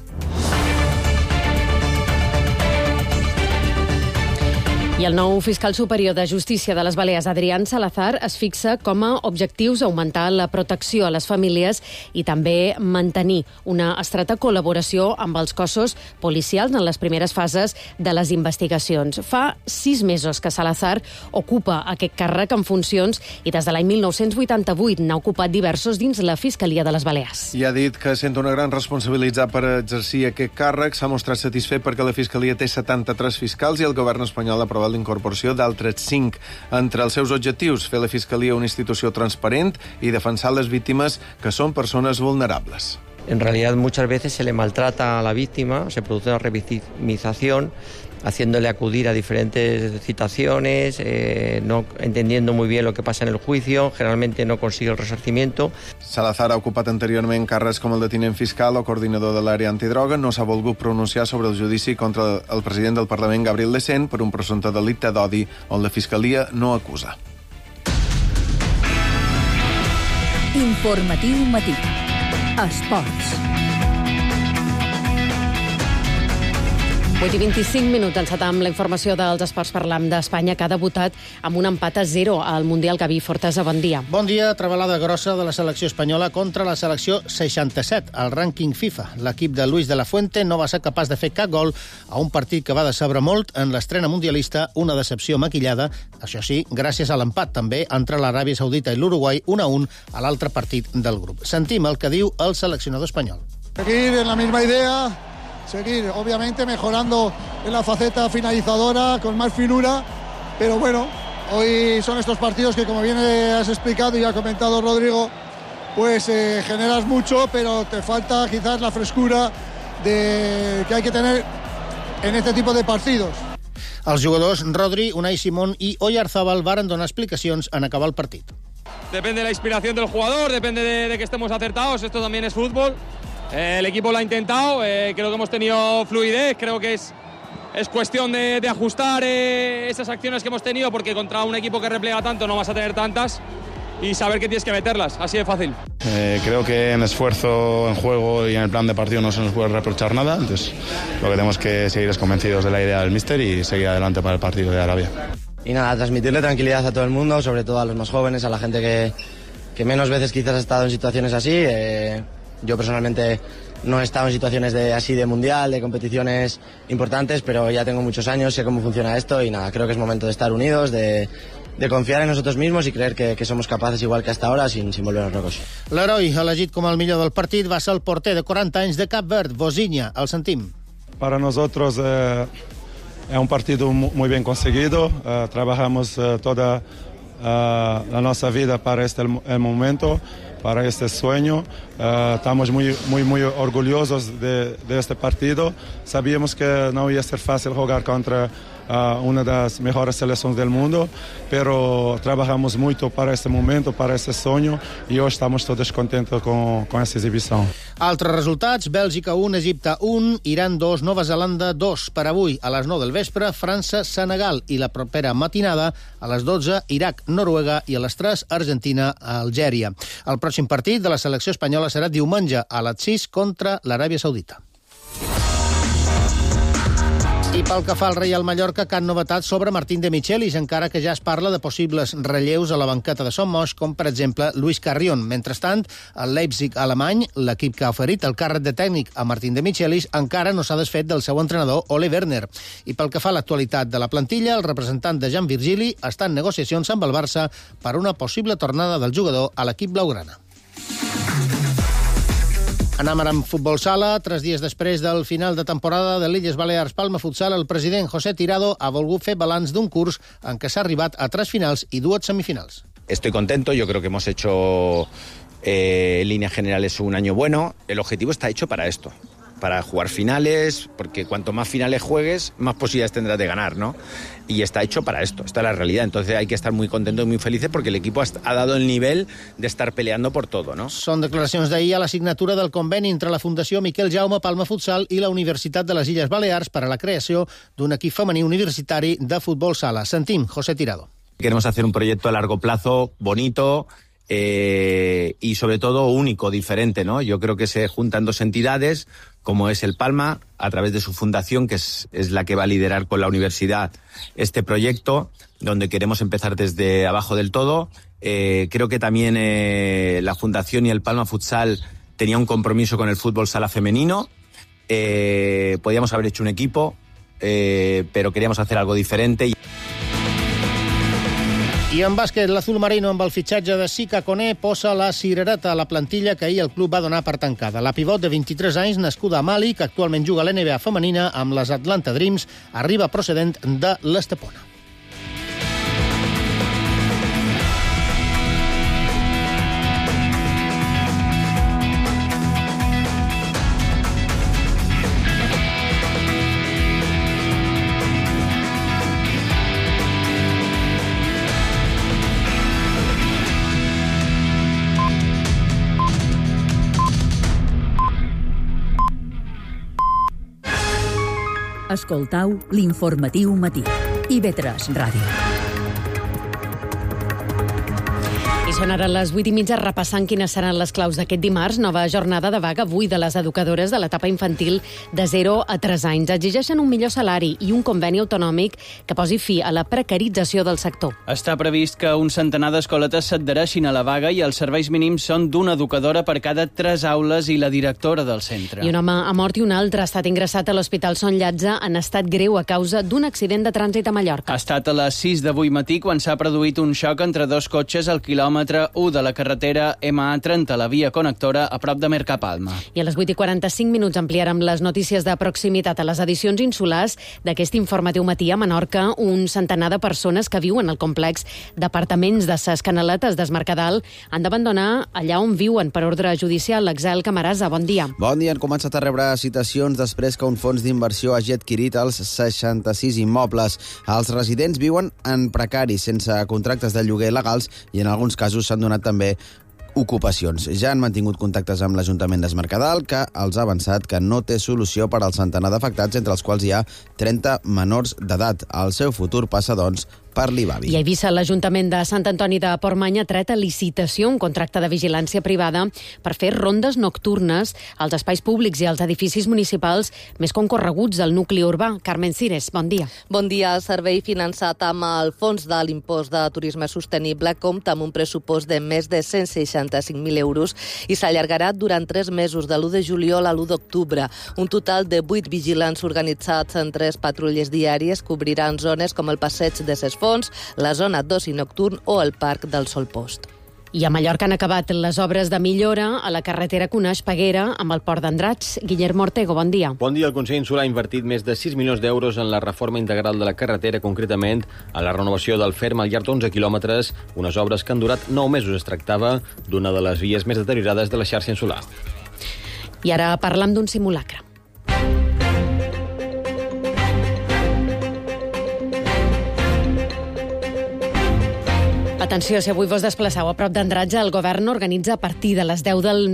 I el nou fiscal superior de Justícia de les Balears, Adrián Salazar, es fixa com a objectius augmentar la protecció a les famílies i també mantenir una estreta col·laboració amb els cossos policials en les primeres fases de les investigacions. Fa 6 mesos que Salazar ocupa aquest càrrec en funcions i des de l'any 1988 n'ha ocupat diversos dins la Fiscalia de les Balears. I ha dit que sent una gran responsabilitat per exercir aquest càrrec. S'ha mostrat satisfet perquè la Fiscalia té 73 fiscals i el govern espanyol ha aprovat l'incorporació d'altres 5. Entre els seus objectius, fer la Fiscalia una institució transparent i defensar les víctimes que són persones vulnerables. En realidad muchas veces se le maltrata a la víctima, se produce una revictimización, haciéndole acudir a diferentes citaciones, no entendiendo muy bien lo que pasa en el juicio, generalmente no consigue el resarcimiento. Salazar ha ocupat anteriorment càrrecs com el de tinent fiscal o coordinador de l'àrea antidroga. No s'ha volgut pronunciar sobre el judici contra el president del Parlament, Gabriel Lecén, per un presumpte delicte d'odi on la Fiscalia no acusa. Informatiu matí. Esports. 8:25, encetam la informació dels esports. Parlam d'Espanya, que ha debutat amb un empat a 0 al Mundial. Gavi Fortesa, bon dia. Bon dia. Trebalada grossa de la selecció espanyola contra la selecció 67 al rànquing FIFA. L'equip de Luis de la Fuente no va ser capaç de fer cap gol a un partit que va decebre molt en l'estrena mundialista, una decepció maquillada, això sí, gràcies a l'empat també entre l'Aràbia Saudita i l'Uruguai 1-1 a l'altre partit del grup. Sentim el que diu el seleccionador espanyol. Seguir en la misma idea, seguir obviamente mejorando en la faceta finalizadora con más finura, pero bueno, hoy son estos partidos que, como bien has explicado y ha comentado Rodrigo, pues generas mucho, pero te falta quizás la frescura que hay que tener en este tipo de partidos. Els jugadors Rodri, Unai Simón i Oyarzabal varen donar explicacions en acabar el partit. Depende de la inspiración del jugador, depende de que estemos acertados, esto también es fútbol. El equipo lo ha intentado, creo que hemos tenido fluidez, creo que es cuestión de ajustar esas acciones que hemos tenido, porque contra un equipo que replega tanto no vas a tener tantas, y saber que tienes que meterlas, así de fácil. Creo que en esfuerzo, en juego y en el plan de partido no se nos puede reprochar nada, entonces lo que tenemos que seguir es convencidos de la idea del míster y seguir adelante para el partido de Arabia. Y nada, transmitirle tranquilidad a todo el mundo, sobre todo a los más jóvenes, a la gente que menos veces quizás ha estado en situaciones así. Yo personalmente no he estado en situaciones así de mundial, de competiciones importantes, pero ya tengo muchos años, sé cómo funciona esto y nada, creo que es momento de estar unidos, de confiar en nosotros mismos y creer que somos capaces igual que hasta ahora sin volvernos locos. L'heroi elegit com el millor del partit va ser el porter de 40 anys de Cap Verd, Vozinha. El sentim. Para nosotros es un partido muy bien conseguido, trabajamos toda la nuestra vida para el momento, para este sueño. Estamos muy orgullosos de este partido. Sabíamos que no iba a ser fácil jugar contra una de las mejores selecciones del mundo, pero trabajamos mucho para este momento, para este sueño, y hoy estamos todos contentos con esta exhibición. Altres resultats: Bèlgica 1, Egipte 1, Iran 2, Nova Zelanda 2. Per avui, a les 9 del vespre, França, Senegal, i la propera matinada, a les 12, Iraq, Noruega, i a les 3, Argentina, Algèria. El pròxim partit de la selecció espanyola serà diumenge a les 6 contra l'Aràbia Saudita. I pel que fa al Reial Mallorca, cap novetat sobre Martín de Michelis, encara que ja es parla de possibles relleus a la banqueta de Son Moix, com per exemple Luis Carrión. Mentrestant, el Leipzig alemany, l'equip que ha oferit el càrrec de tècnic a Martín de Michelis, encara no s'ha desfet del seu entrenador Ole Werner. I pel que fa a l'actualitat de la plantilla, el representant de Jan Virgili està en negociacions amb el Barça per una possible tornada del jugador a l'equip blaugrana. Anem ara amb futbol sala. 3 dies després del final de temporada de l'Illes Balears Palma Futsal, el president José Tirado ha volgut fer balanç d'un curs en què s'ha arribat a 3 finals i 2 semifinals. Estoy contento, yo creo que hemos hecho en líneas generales un año bueno. El objetivo está hecho para esto, para jugar finales, porque cuanto más finales juegues, más posibilidades tendrás de ganar, ¿no? Y está hecho para esto, esta es la realidad. Entonces hay que estar muy contentos y muy felices porque el equipo ha dado el nivel de estar peleando por todo, ¿no? Són declaracions d'ahir a la signatura del conveni entre la Fundació Miquel Jaume Palma Futsal i la Universitat de les Illes Balears per a la creació d'un equip femení universitari de futbol sala. Sentim José Tirado. Queremos hacer un proyecto a largo plazo, bonito, y sobre todo único, diferente, ¿no? Yo creo que se juntan 2 entidades, como es el Palma, a través de su fundación, que es la que va a liderar con la universidad este proyecto, donde queremos empezar desde abajo del todo. Creo que también la fundación y el Palma Futsal tenía un compromiso con el fútbol sala femenino. Podíamos haber hecho un equipo, pero queríamos hacer algo diferente. I en bàsquet, l'Azul Marino, amb el fitxatge de Sika Koné, posa la cirereta a la plantilla que ahir el club va donar per tancada. La pivot de 23 anys, nascuda a Mali, que actualment juga a l'NBA femenina amb les Atlanta Dreams, arriba procedent de l'Estepona. Escoltau l'informatiu matí. IB3 Ràdio. I són ara les 8:30 repassant quines seran les claus d'aquest dimarts. Nova jornada de vaga avui de les educadores de l'etapa infantil de 0 a 3 anys. Exigeixen un millor salari i un conveni autonòmic que posi fi a la precarització del sector. Està previst que un centenar d'escoletes s'adhereixin a la vaga i els serveis mínims són d'una educadora per cada 3 aules i la directora del centre. I un home ha mort i un altre ha estat ingressat a l'Hospital Son Llatze en estat greu a causa d'un accident de trànsit a Mallorca. Ha estat a les 6 d'avui matí quan s'ha produït un xoc entre dos cotxes al quilòmetre 1 de la carretera MA30, la via connectora a prop de Mercapalma. I a les 8:45 ampliarem les notícies de proximitat a les edicions insulars d'aquest informatiu matí a Menorca. Un centenar de persones que viuen al complex d'apartaments de Ses Canaletes d'Es Mercadal han d'abandonar allà on viuen per ordre judicial. Axel Camarasa, bon dia. Bon dia. Han començat a rebre citacions després que un fons d'inversió hagi adquirit els 66 immobles. Els residents viuen en precaris, sense contractes de lloguer legals i en alguns casos s'han donat també ocupacions. Ja han mantingut contactes amb l'Ajuntament d'Es Mercadal, que els ha avançat que no té solució per al centenar d'afectats, entre els quals hi ha 30 menors d'edat. El seu futur passa, doncs, per l'IBAVI. I a Eivissa, l'Ajuntament de Sant Antoni de Portmany ha tret a licitació un contracte de vigilància privada per fer rondes nocturnes als espais públics i als edificis municipals més concorreguts del nucli urbà. Carmen Cires, bon dia. Bon dia. El servei finançat amb el Fons de l'Impost de Turisme Sostenible compta amb un pressupost de més de 165.000 euros i s'allargarà durant 3 mesos, de l'1 de juliol a l'1 d'octubre. Un total de 8 vigilants organitzats en 3 patrulles diàries cobriran zones com el passeig de Ses Fonts, la zona d'oci nocturn o el Parc del Sol Post. I a Mallorca han acabat les obres de millora a la carretera que uneix Peguera amb el Port d'Andratx. Guillermo Ortego, bon dia. Bon dia. El Consell Insular ha invertit més de 6 milions d'euros en la reforma integral de la carretera, concretament a la renovació del ferm al llarg d'11 quilòmetres, unes obres que han durat 9 mesos. Es tractava d'una de les vies més deteriorades de la xarxa insular. I ara parlam d'un simulacre. Atenció, si avui vos desplaçeu a prop d'Andratx, el govern organitza a partir de les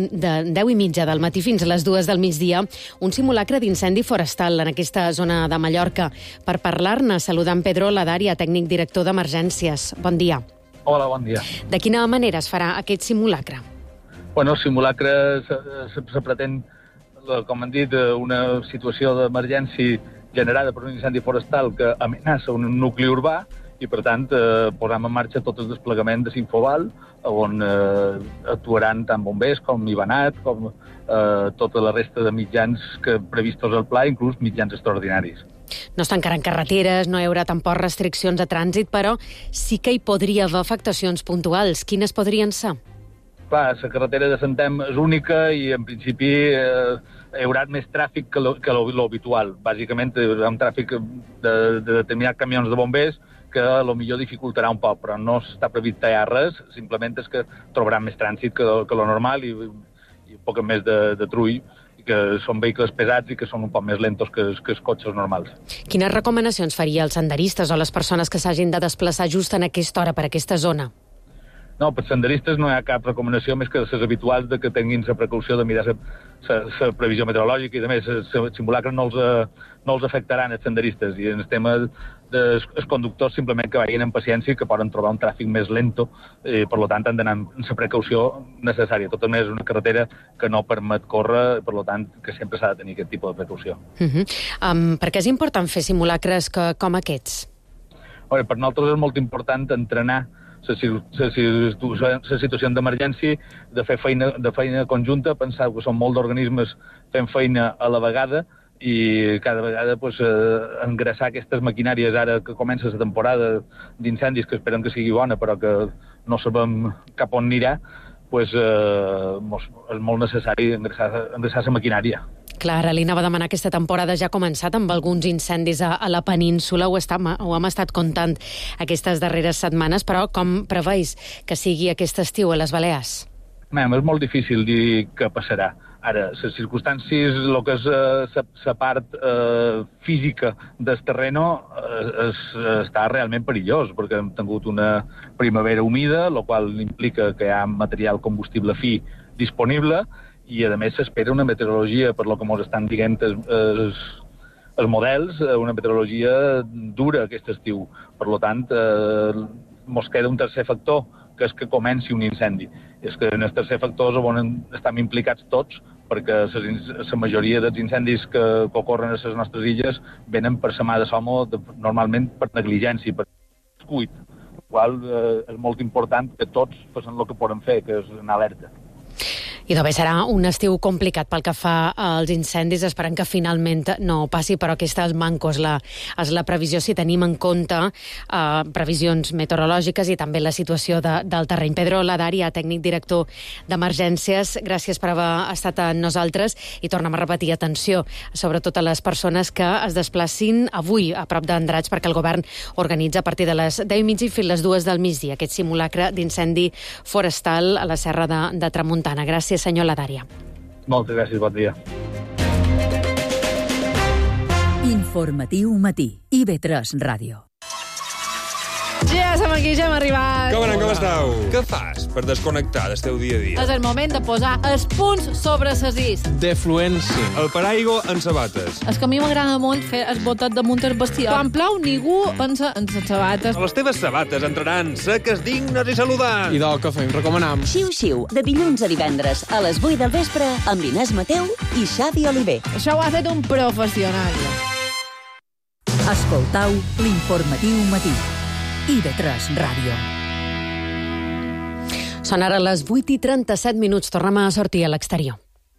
10:30 del matí fins a les 2 del migdia un simulacre d'incendi forestal en aquesta zona de Mallorca. Per parlar-ne, saludant Pedro Ladaria, tècnic director d'Emergències. Bon dia. Hola, bon dia. De quina manera es farà aquest simulacre? Bueno, el simulacre se pretén, com han dit, una situació d'emergència generada per un incendi forestal que amenaça un nucli urbà i, per tant, posam en marxa tot el desplegament de Sinfoval, on actuaran tant bombers com Ivanat, com tota la resta de mitjans que previstos al pla, inclús mitjans extraordinaris. No es tancaran carreteres, no hi haurà tampoc restriccions de trànsit, però sí que hi podria haver afectacions puntuals. Quines podrien ser? Clar, la carretera de Santem és única i, en principi, hi haurà més tràfic que l'habitual. Bàsicament, hi haurà un tràfic de determinats camions de bombers que potser dificultarà un poc, però no està previst tallar res, simplement és que trobaran més trànsit que lo normal i un poc més de trull, que són vehicles pesats i que són un poc més lentos que els cotxes normals. Quines recomanacions faria als senderistes o les persones que s'hagin de desplaçar just en aquesta hora per aquesta zona? No, per senderistes no hi ha cap recomanació més que les habituals de que tinguin la precaució de mirar la previsió meteorològica i, a més, el simulacre no els afectaran els senderistes. I en el tema dels conductors, simplement que vagin amb paciència i que poden trobar un tràfic més lento, per tant han d'anar amb la precaució necessària. Tot més és una carretera que no permet córrer, per tant que sempre s'ha de tenir aquest tipus de precaució. Per què és important fer simulacres com aquests? Per nosaltres és molt important entrenar la situació d'emergència, de fer feina conjunta, pensar que són molts d'organismes fent feina a la vegada i cada vegada engraçar aquestes maquinàries ara que comença la temporada d'incendis, que esperem que sigui bona però que no sabem cap on anirà, és molt necessari engraçar la maquinària. Clar, ara li anava a demanar, aquesta temporada ja ha començat amb alguns incendis a la península, ho hem estat comptant aquestes darreres setmanes, però com preveis que sigui aquest estiu a les Balears? És molt difícil dir què passarà. Ara, les circumstàncies, el que és la part física del terreno està realment perillós, perquè hem tingut una primavera humida, el qual implica que hi ha material combustible fi disponible, i a més s'espera una meteorologia, per lo que ens estan dient els models, una meteorologia dura aquest estiu. Per tant, ens queda un tercer factor, que que és que comenci un incendi. És que en els tercer factors on estem implicats tots, perquè la majoria dels incendis que ocorren a les nostres illes venen per la mà de Somo, normalment per negligència, per descuit. Igual és molt important que tots facin el que podem fer, que és anar alerta. I també serà un estiu complicat pel que fa als incendis, esperant que finalment no passi, però aquesta és manco, és la previsió si tenim en compte previsions meteorològiques i també la situació del terreny. Pedro Ladaria, tècnic director d'Emergències, gràcies per haver estat amb nosaltres i tornem a repetir, atenció, sobretot a les persones que es desplacin avui a prop d'Andratx, perquè el govern organitza a partir de les 10:30 fins les 2 del migdia aquest simulacre d'incendi forestal a la Serra de Tramuntana. Gràcies, senyor Ladaria. Moltes gràcies, bon dia. Informatiu matí. IB3 Ràdio. Ja som aquí, ja hem arribat. Com esteu? Què fas per desconnectar del teu dia a dia? És el moment de posar els punts sobre les is. Defluència. El paraigua en sabates. És que a mi m'agrada molt fer el botet damunt el bestiar. Quan plou, ningú pensa en les sabates. Les teves sabates entraran seques, dignes i saludants. I del que fem, recomanam. Xiu-xiu, de dilluns a divendres, a les 8 del vespre, amb l'Inés Mateu i Xavi Oliver. Això ho ha fet un professional. Escoltau l'informatiu matí. IB3 Ràdio. Són ara les 8:37. Tornem a sortir a l'exterior.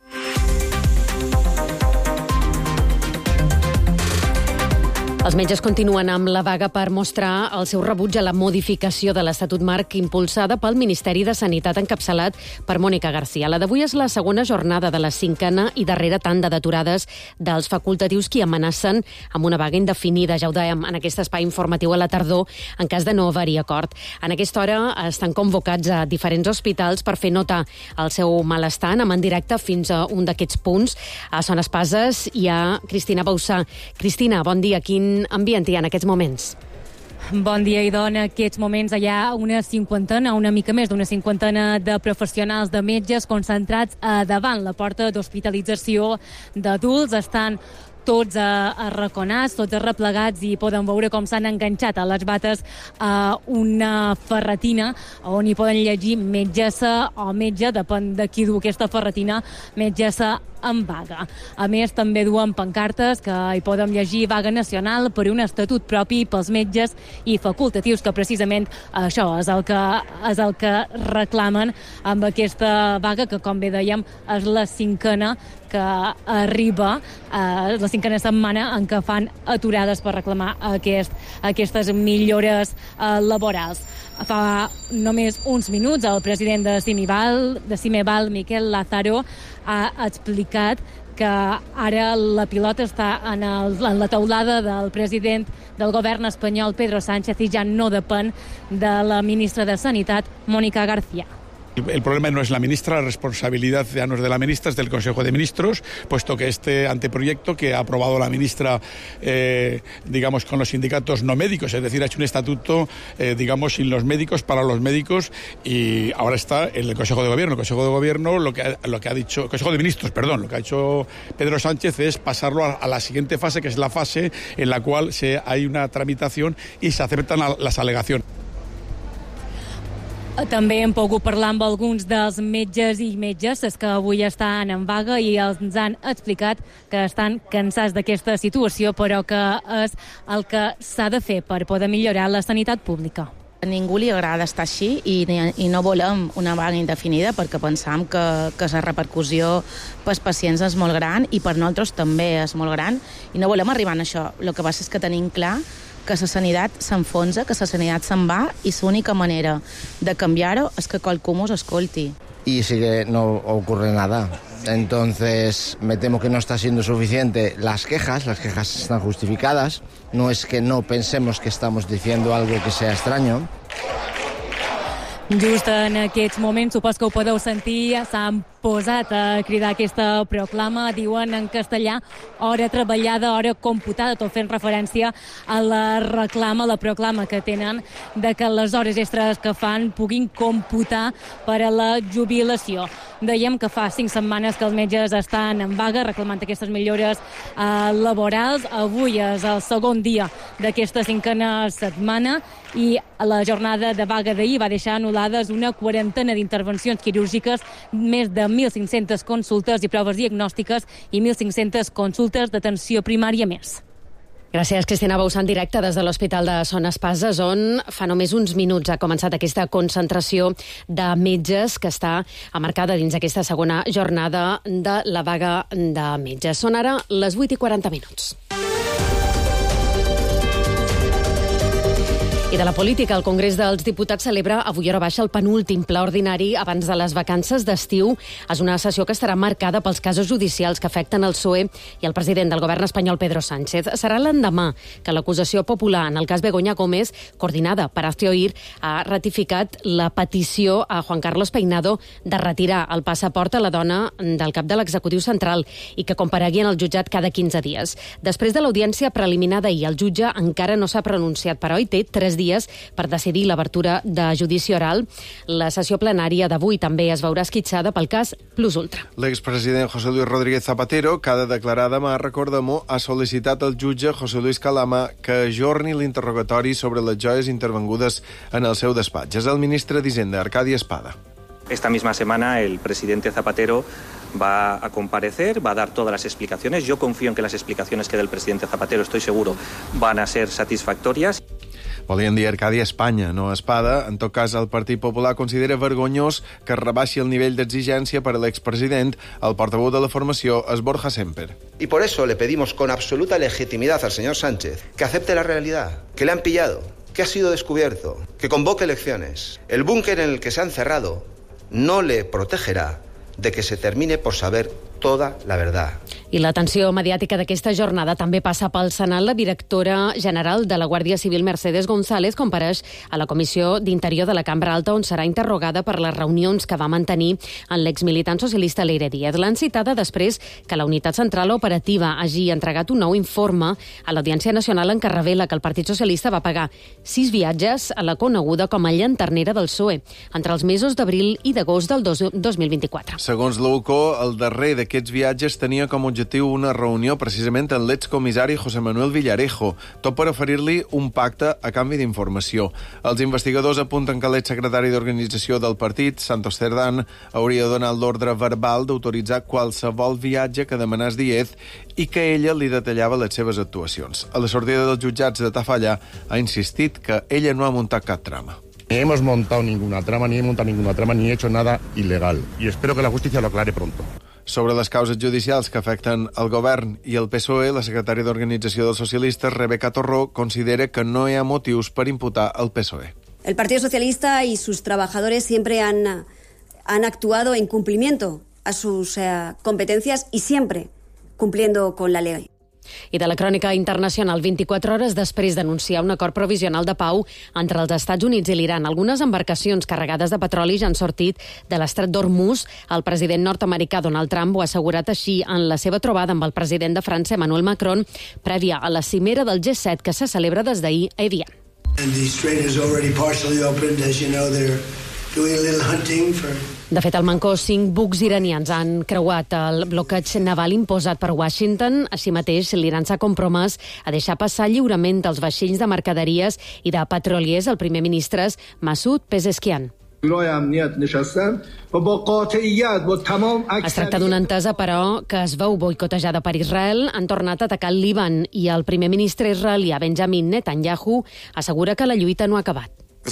Els metges continuen amb la vaga per mostrar el seu rebuig a la modificació de l'Estatut Marc impulsada pel Ministeri de Sanitat encapçalat per Mònica García. La d'avui és la segona jornada de la 5a i darrera tanda d'aturades dels facultatius que amenacen amb una vaga indefinida. Ja ho dèiem en aquest espai informatiu a la tardor en cas de no haver-hi acord. En aquesta hora estan convocats a diferents hospitals per fer nota al seu malestar. Anem en directe fins a un d'aquests punts. A Son Espases hi ha Cristina Bausà. Cristina, bon dia. Quin ambient hi ha en aquests moments? Bon dia, Idò. En aquests moments hi ha una mica més d'una cinquantena de professionals de metges concentrats davant la porta d'hospitalització d'adults. Estan tots arraconats, tots arreplegats i poden veure com s'han enganxat a les bates a una ferretina on hi poden llegir metgessa o metge, depèn de qui du aquesta ferretina, metgessa en vaga. A més, també duen pancartes que hi podem llegir vaga nacional per un estatut propi pels metges i facultatius, que precisament això és el que reclamen amb aquesta vaga, que com bé dèiem és la 5a que arriba, la 5a setmana en què fan aturades per reclamar aquestes millores laborals. Fa només uns minuts el president de Cimeval, Miquel Lázaro, ha explicat que ara la pilota està en la teulada del president del govern espanyol, Pedro Sánchez, i ja no depèn de la ministra de Sanitat, Mónica García. El problema no es la ministra, la responsabilidad ya no es de la ministra, es del Consejo de Ministros, puesto que este anteproyecto que ha aprobado la ministra, digamos, con los sindicatos no médicos, es decir, ha hecho un estatuto, digamos, sin los médicos, para los médicos, y ahora está en el Consejo de Gobierno. El Consejo de Gobierno, lo que ha dicho, Consejo de Ministros, perdón, lo que ha hecho Pedro Sánchez es pasarlo a la siguiente fase, que es la fase en la cual hay una tramitación y se aceptan las alegaciones. També hem pogut parlar amb alguns dels metges i metgesses que avui estan en vaga i ens han explicat que estan cansats d'aquesta situació, però que és el que s'ha de fer per poder millorar la sanitat pública. A ningú li agrada estar així i no volem una vaga indefinida perquè pensam que la repercussió pels pacients és molt gran i per nosaltres també és molt gran i no volem arribar a això. El que passa és que tenim clar que la sanitat s'enfonsa, que la sanitat se'n va i l'única manera de canviar-ho és que qualcú mos escolti. Y sigue, no ocurre nada. Entonces, me temo que no está siendo suficiente las quejas están justificadas. No es que no pensemos que estamos diciendo algo que sea extraño. Just en aquests moments, supos que ho podeu sentir, s'han posat a cridar aquesta proclama. Diuen en castellà hora treballada, hora computada, tot fent referència a la proclama que tenen de que les hores extres que fan puguin computar per a la jubilació. Dèiem que fa 5 setmanes que els metges estan en vaga reclamant aquestes millores laborals. Avui és el segon dia d'aquesta 5a setmana i la jornada de vaga d'ahir va deixar anul·lades una 40 d'intervencions quirúrgiques, més de 1.500 consultes i proves diagnòstiques i 1.500 consultes d'atenció primària més. Gràcies, Cristina Bous, en directe des de l'Hospital de Son Espases, on fa només uns minuts ha començat aquesta concentració de metges que està marcada dins aquesta segona jornada de la vaga de metges. Són ara les 8:40. I de la política, el Congrés dels Diputats celebra avui hora baixa el penúltim ple ordinari abans de les vacances d'estiu. És una sessió que estarà marcada pels casos judicials que afecten el PSOE i el president del govern espanyol, Pedro Sánchez. Serà l'endemà que l'acusació popular en el cas Begoña Gómez, coordinada per Hazte Oír, ha ratificat la petició a Juan Carlos Peinado de retirar el passaport a la dona del cap de l'executiu central i que comparegui en el jutjat cada 15 dies. Després de l'audiència preliminar d'ahir, el jutge encara no s'ha pronunciat, però hi té 3 dies per decidir l'obertura de judici oral. La sessió plenària d'avui també es veurà esquitxada pel cas Plus Ultra. L'expresident José Luis Rodríguez Zapatero, que ha de declarar demà, recordem-ho, ha sol·licitat al jutge José Luis Calama que ajorni l'interrogatori sobre les joies intervengudes en el seu despatx. És el ministre d'Hisenda, Arcadi Espada. Esta misma semana el presidente Zapatero va a comparecer, va a dar todas las explicaciones. Yo confío en que las explicaciones que dé el presidente Zapatero, estoy seguro, van a ser satisfactorias. Volien dir Arcadi Espanya, no Espada. En tot cas, el Partit Popular considera vergonyós que rebaixi el nivell d'exigència per a l'expresident. El portaveu de la formació és Borja Semper. Y por eso le pedimos con absoluta legitimidad al señor Sánchez que acepte la realidad, que le han pillado, que ha sido descubierto, que convoque elecciones. El búnker en el que se ha encerrado no le protegerá de que se termine por saber toda la verdad. I l'atenció mediàtica d'aquesta jornada també passa pel Senat. La directora general de la Guàrdia Civil, Mercedes González, compareix a la Comissió d'Interior de la Cambra Alta, on serà interrogada per les reunions que va mantenir amb l'exmilitant socialista Leire Díaz. L'han citada després que la Unitat Central Operativa hagi entregat un nou informe a l'Audiència Nacional en què revela que el Partit Socialista va pagar 6 viatges a la coneguda com a llanternera del PSOE entre els mesos d'abril i d'agost del 2024. Segons l'UCO, el darrer d'aquests viatges tenia com a objectiu una reunió precisament amb l'excomissari José Manuel Villarejo, tot per oferir-li un pacte a canvi d'informació. Els investigadors apunten que l'exsecretari d'organització del partit, Santos Cerdán, hauria donat l'ordre verbal d'autoritzar qualsevol viatge que demanés Díez i que ella li detallava les seves actuacions. A la sortida dels jutjats de Tafalla ha insistit que ella no ha muntat cap trama. Ni hemos montado ninguna trama, ni he montado ninguna trama, ni he hecho nada ilegal. Y espero que la justicia lo aclare pronto. Sobre les causes judicials que afecten el govern i el PSOE, la secretària d'Organització dels Socialistes, Rebeca Torró, considera que no hi ha motius per imputar el PSOE. El Partido Socialista y sus trabajadores siempre han actuado en cumplimiento a sus competencias y siempre cumpliendo con la ley. I de la crònica internacional, 24 hores després d'anunciar un acord provisional de pau entre els Estats Units i l'Iran. Algunes embarcacions carregades de petroli ja han sortit de l'estret d'Hormuz. El president nord-americà Donald Trump ho ha assegurat així en la seva trobada amb el president de França, Emmanuel Macron, prèvia a la cimera del G7 que se celebra des d'ahir a Evian. De fet, al Mancó, 5 bucs iranians han creuat el bloqueig naval imposat per Washington. Així mateix, l'Iran s'ha compromès a deixar passar lliurement els vaixells de mercaderies i de petroliers al primer ministre Masoud Pezeshkian. Es tracta d'una entesa, però, que es veu boicotejada per Israel. Han tornat a atacar el Líban i el primer ministre israelià Benjamin Netanyahu assegura que la lluita no ha acabat.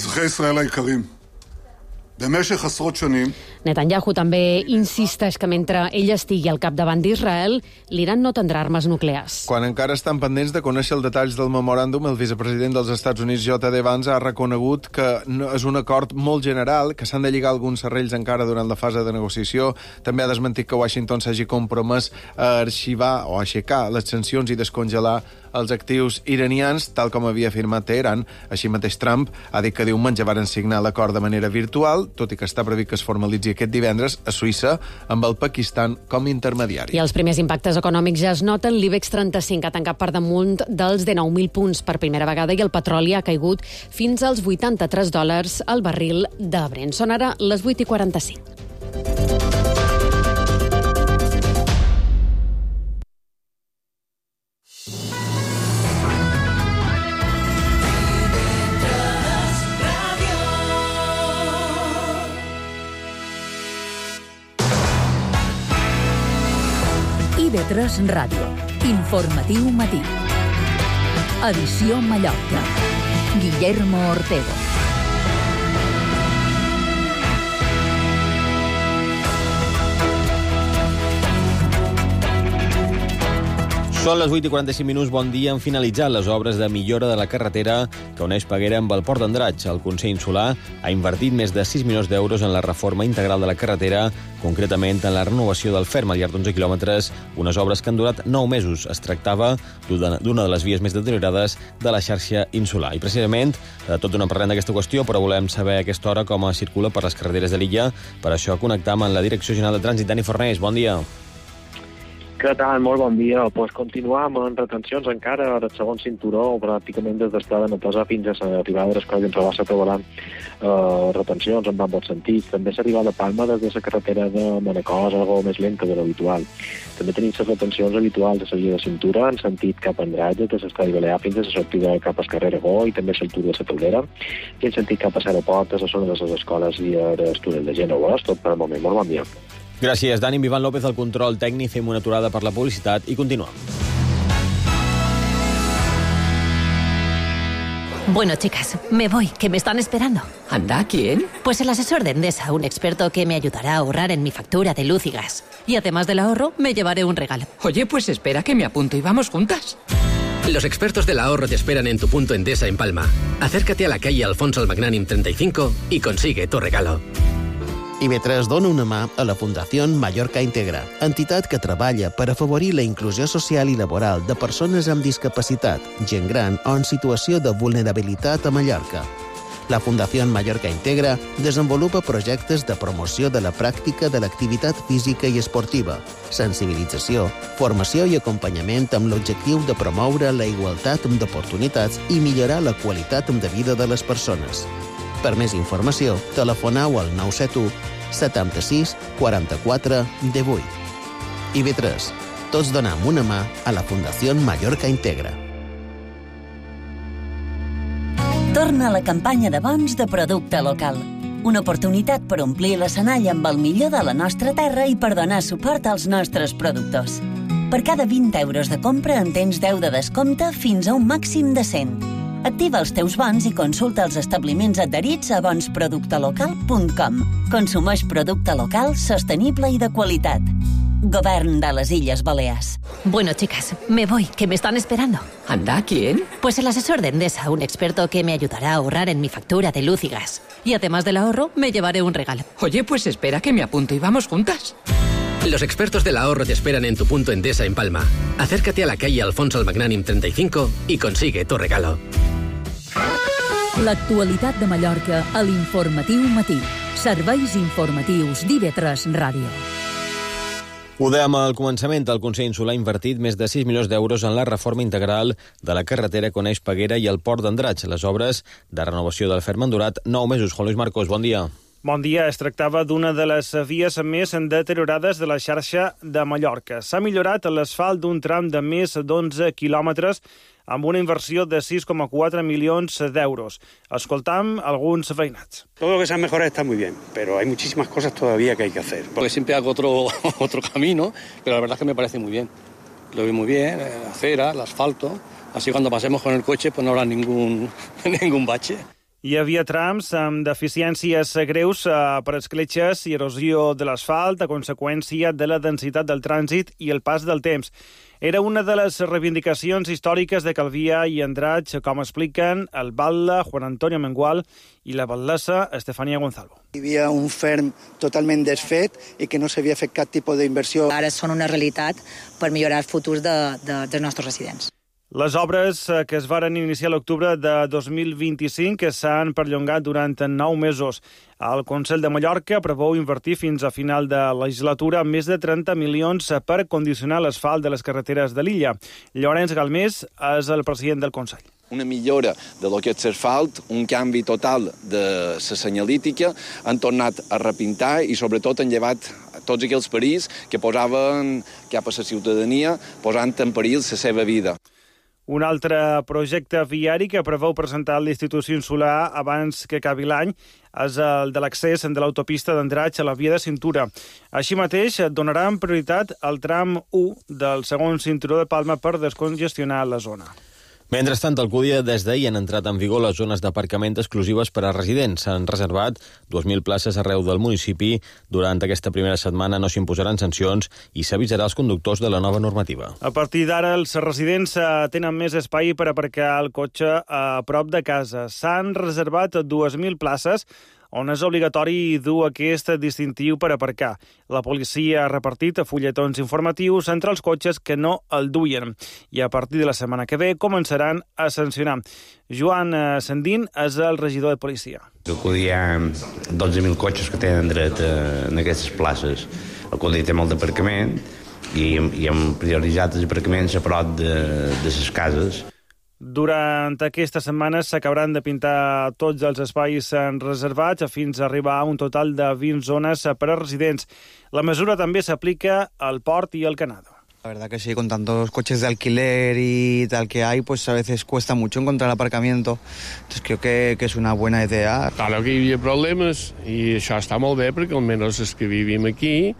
Netanyahu també insisteix que mentre ell estigui al capdavant d'Israel, l'Iran no tindrà armes nuclears. Quan encara estan pendents de conèixer els detalls del memoràndum, el vicepresident dels Estats Units, J.D. Vance, ha reconegut que és un acord molt general, que s'han de lligar alguns serrells encara durant la fase de negociació. També ha desmentit que Washington s'hagi compromès a arxivar o a aixecar les sancions i descongelar els actius iranians, tal com havia afirmat Teheran. Així mateix, Trump ha dit que diumenge varen signar l'acord de manera virtual, tot i que està previst que es formalitzi aquest divendres a Suïssa, amb el Pakistan com a intermediari. I els primers impactes econòmics ja es noten. L'IBEX 35 ha tancat per damunt dels 19.000 punts per primera vegada i el petroli ha caigut fins als $83 al barril de Brent. Són ara les 8:45. IB3 Ràdio. Informatiu matí. Edició Mallorca. Guillermo Ortego. Són les 8:45. Bon dia. Han finalitzat les obres de millora de la carretera que uneix Peguera amb el Port d'Andratx. El Consell Insular ha invertit més de 6 milions d'euros en la reforma integral de la carretera, concretament en la renovació del ferm al llarg d'11 quilòmetres, unes obres que han durat 9 mesos. Es tractava d'una de les vies més deteriorades de la xarxa insular. I precisament, tot donem parlant d'aquesta qüestió, però volem saber a aquesta hora com es circula per les carreteres de l'illa. Per això connectam amb la Direcció General de Trànsit. Dani Fornés, bon dia. Què tal? Molt bon dia. Pues continuam amb retencions encara al segon cinturó, pràcticament des d'Estrada Natasa fins a l'arribada de l'Escola d'Entrevassa trobaran retencions en ambos sentits. També s'arriba a la Palma des de la carretera de Manacor, algo més lenta de l'habitual. També tenim les retencions habituals de la via de cintura en sentit cap a Andratx, des de l'Estadi Balear fins a la sortida cap a Carrer Aragó i també l'altura de la Taulera, i en sentit cap a l'aeroport, a la zona de les escoles i dels túnels de Gènova. És tot per al moment. Molt bon dia. Gràcies, Dani. Vivan López, al control tècnic. Fem una aturada per la publicitat i continuem. Bueno, chicas, me voy, que me están esperando. ¿Anda? ¿Quién? Pues el asesor de Endesa, un experto que me ayudará a ahorrar en mi factura de luz y gas. Y además del ahorro, me llevaré un regalo. Oye, pues espera que me apunto y vamos juntas. Los expertos del ahorro te esperan en tu punto Endesa en Palma. Acércate a la calle Alfonso el Magnànim 35 y consigue tu regalo. IB3 dona una mà a la Fundació Mallorca Integra, entitat que treballa per afavorir la inclusió social i laboral de persones amb discapacitat, gent gran o en situació de vulnerabilitat a Mallorca. La Fundació Mallorca Integra desenvolupa projectes de promoció de la pràctica de l'activitat física i esportiva, sensibilització, formació i acompanyament amb l'objectiu de promoure la igualtat d'oportunitats i millorar la qualitat de vida de les persones. Per més informació, telefoneu al 971 76 44 18. IB3. Tots donem una mà a la Fundació Mallorca Integra. Torna a la campanya de bons de producte local. Una oportunitat per omplir l'escenari amb el millor de la nostra terra i per donar suport als nostres productors. Per cada 20 euros de compra en tens 10 de descompte fins a un màxim de 100. Activa els teus bons i consulta els establiments adherits a bonsproductelocal.com. Consumeix producte local, sostenible i de qualitat. Govern de les Illes Balears. Bueno, chicas, me voy, que me están esperando. ¿Anda? ¿Quién? Pues el asesor de Endesa, un experto que me ayudará a ahorrar en mi factura de luz y gas. Y además del ahorro, me llevaré un regalo. Oye, pues espera que me apunto y vamos juntas. Los expertos del ahorro te esperan en tu punto Endesa en Palma. Acércate a la calle Alfonso el Magnànim 35 y consigue tu regalo. L'actualitat de Mallorca a l'Informatiu Matí. Serveis informatius d'IB3 Ràdio. Ho dèiem al començament, el Consell Insular ha invertit més de 6 milions d'euros en la reforma integral de la carretera que uneix Peguera i el Port d'Andratx. Les obres de renovació del ferm han durat 9 mesos. Juan Luis Marcos, bon dia. Bon dia. Es tractava d'una de les vies més deteriorades de la xarxa de Mallorca. S'ha millorat l'asfalt d'un tram de més d'11 quilòmetres amb una inversió de 6,4 milions d'euros. Escoltam alguns veïnats. Todo lo que se ha mejorado está muy bien, pero hay muchísimas cosas todavía que hay que hacer. Porque siempre hago otro camino, pero la verdad es que me parece muy bien. Lo veo muy bien, la acera, el asfalto. Así cuando pasemos con el coche pues no habrá ningún bache. Hi havia trams amb deficiències greus per escletxes i erosió de l'asfalt a conseqüència de la densitat del trànsit i el pas del temps. Era una de les reivindicacions històriques de Calvià i Andratx, com expliquen el batlle Juan Antonio Mengual i la batllessa Estefania Gonzalo. Hi havia un ferm totalment desfet i que no s'havia fet cap tipus d'inversió. Ara són una realitat per millorar el futur dels nostres residents. Les obres que es varen iniciar a l'octubre de 2025 s'han perllongat durant 9 mesos. El Consell de Mallorca preveu invertir fins a final de legislatura més de 30 milions per condicionar l'asfalt de les carreteres de l'illa. Llorenç Galmés és el president del Consell. Una millora de lo que és l'asfalt, un canvi total de la senyalítica, han tornat a repintar i sobretot han llevat tots aquells perills que posaven cap a la ciutadania, posant en perill la seva vida. Un altre projecte viari que preveu presentar l'Institució Insular abans que acabi l'any és el de l'accés de l'autopista d'Andratx a la via de cintura. Així mateix, donaran prioritat al tram 1 del segon cinturó de Palma per descongestionar la zona. Mentrestant, a Alcúdia, des d'ahir han entrat en vigor les zones d'aparcament exclusives per a residents. S'han reservat 2.000 places arreu del municipi. Durant aquesta primera setmana no s'imposaran sancions i s'avisarà als conductors de la nova normativa. A partir d'ara, els residents tenen més espai per aparcar el cotxe a prop de casa. S'han reservat 2.000 places on és obligatori dur aquest distintiu per aparcar. La policia ha repartit fulletons informatius entre els cotxes que no el duien i a partir de la setmana que ve començaran a sancionar. Joan Sandín és el regidor de policia. Hi ha 12.000 cotxes que tenen dret en aquestes places. El té molt d'aparcament i hem prioritzat els aparcaments a prop de les cases. Durant aquestes setmanes s'acabaran de pintar tots els espais reservats fins a arribar a un total de 20 zones per a residents. La mesura també s'aplica al port i al Canado. La verdad que sí, con tantos coches de alquiler y tal que hay, pues a veces cuesta mucho encontrar aparcamiento. Entonces creo que es una buena idea. Claro que hi havia problemes i això està molt bé perquè almenys els que vivim aquí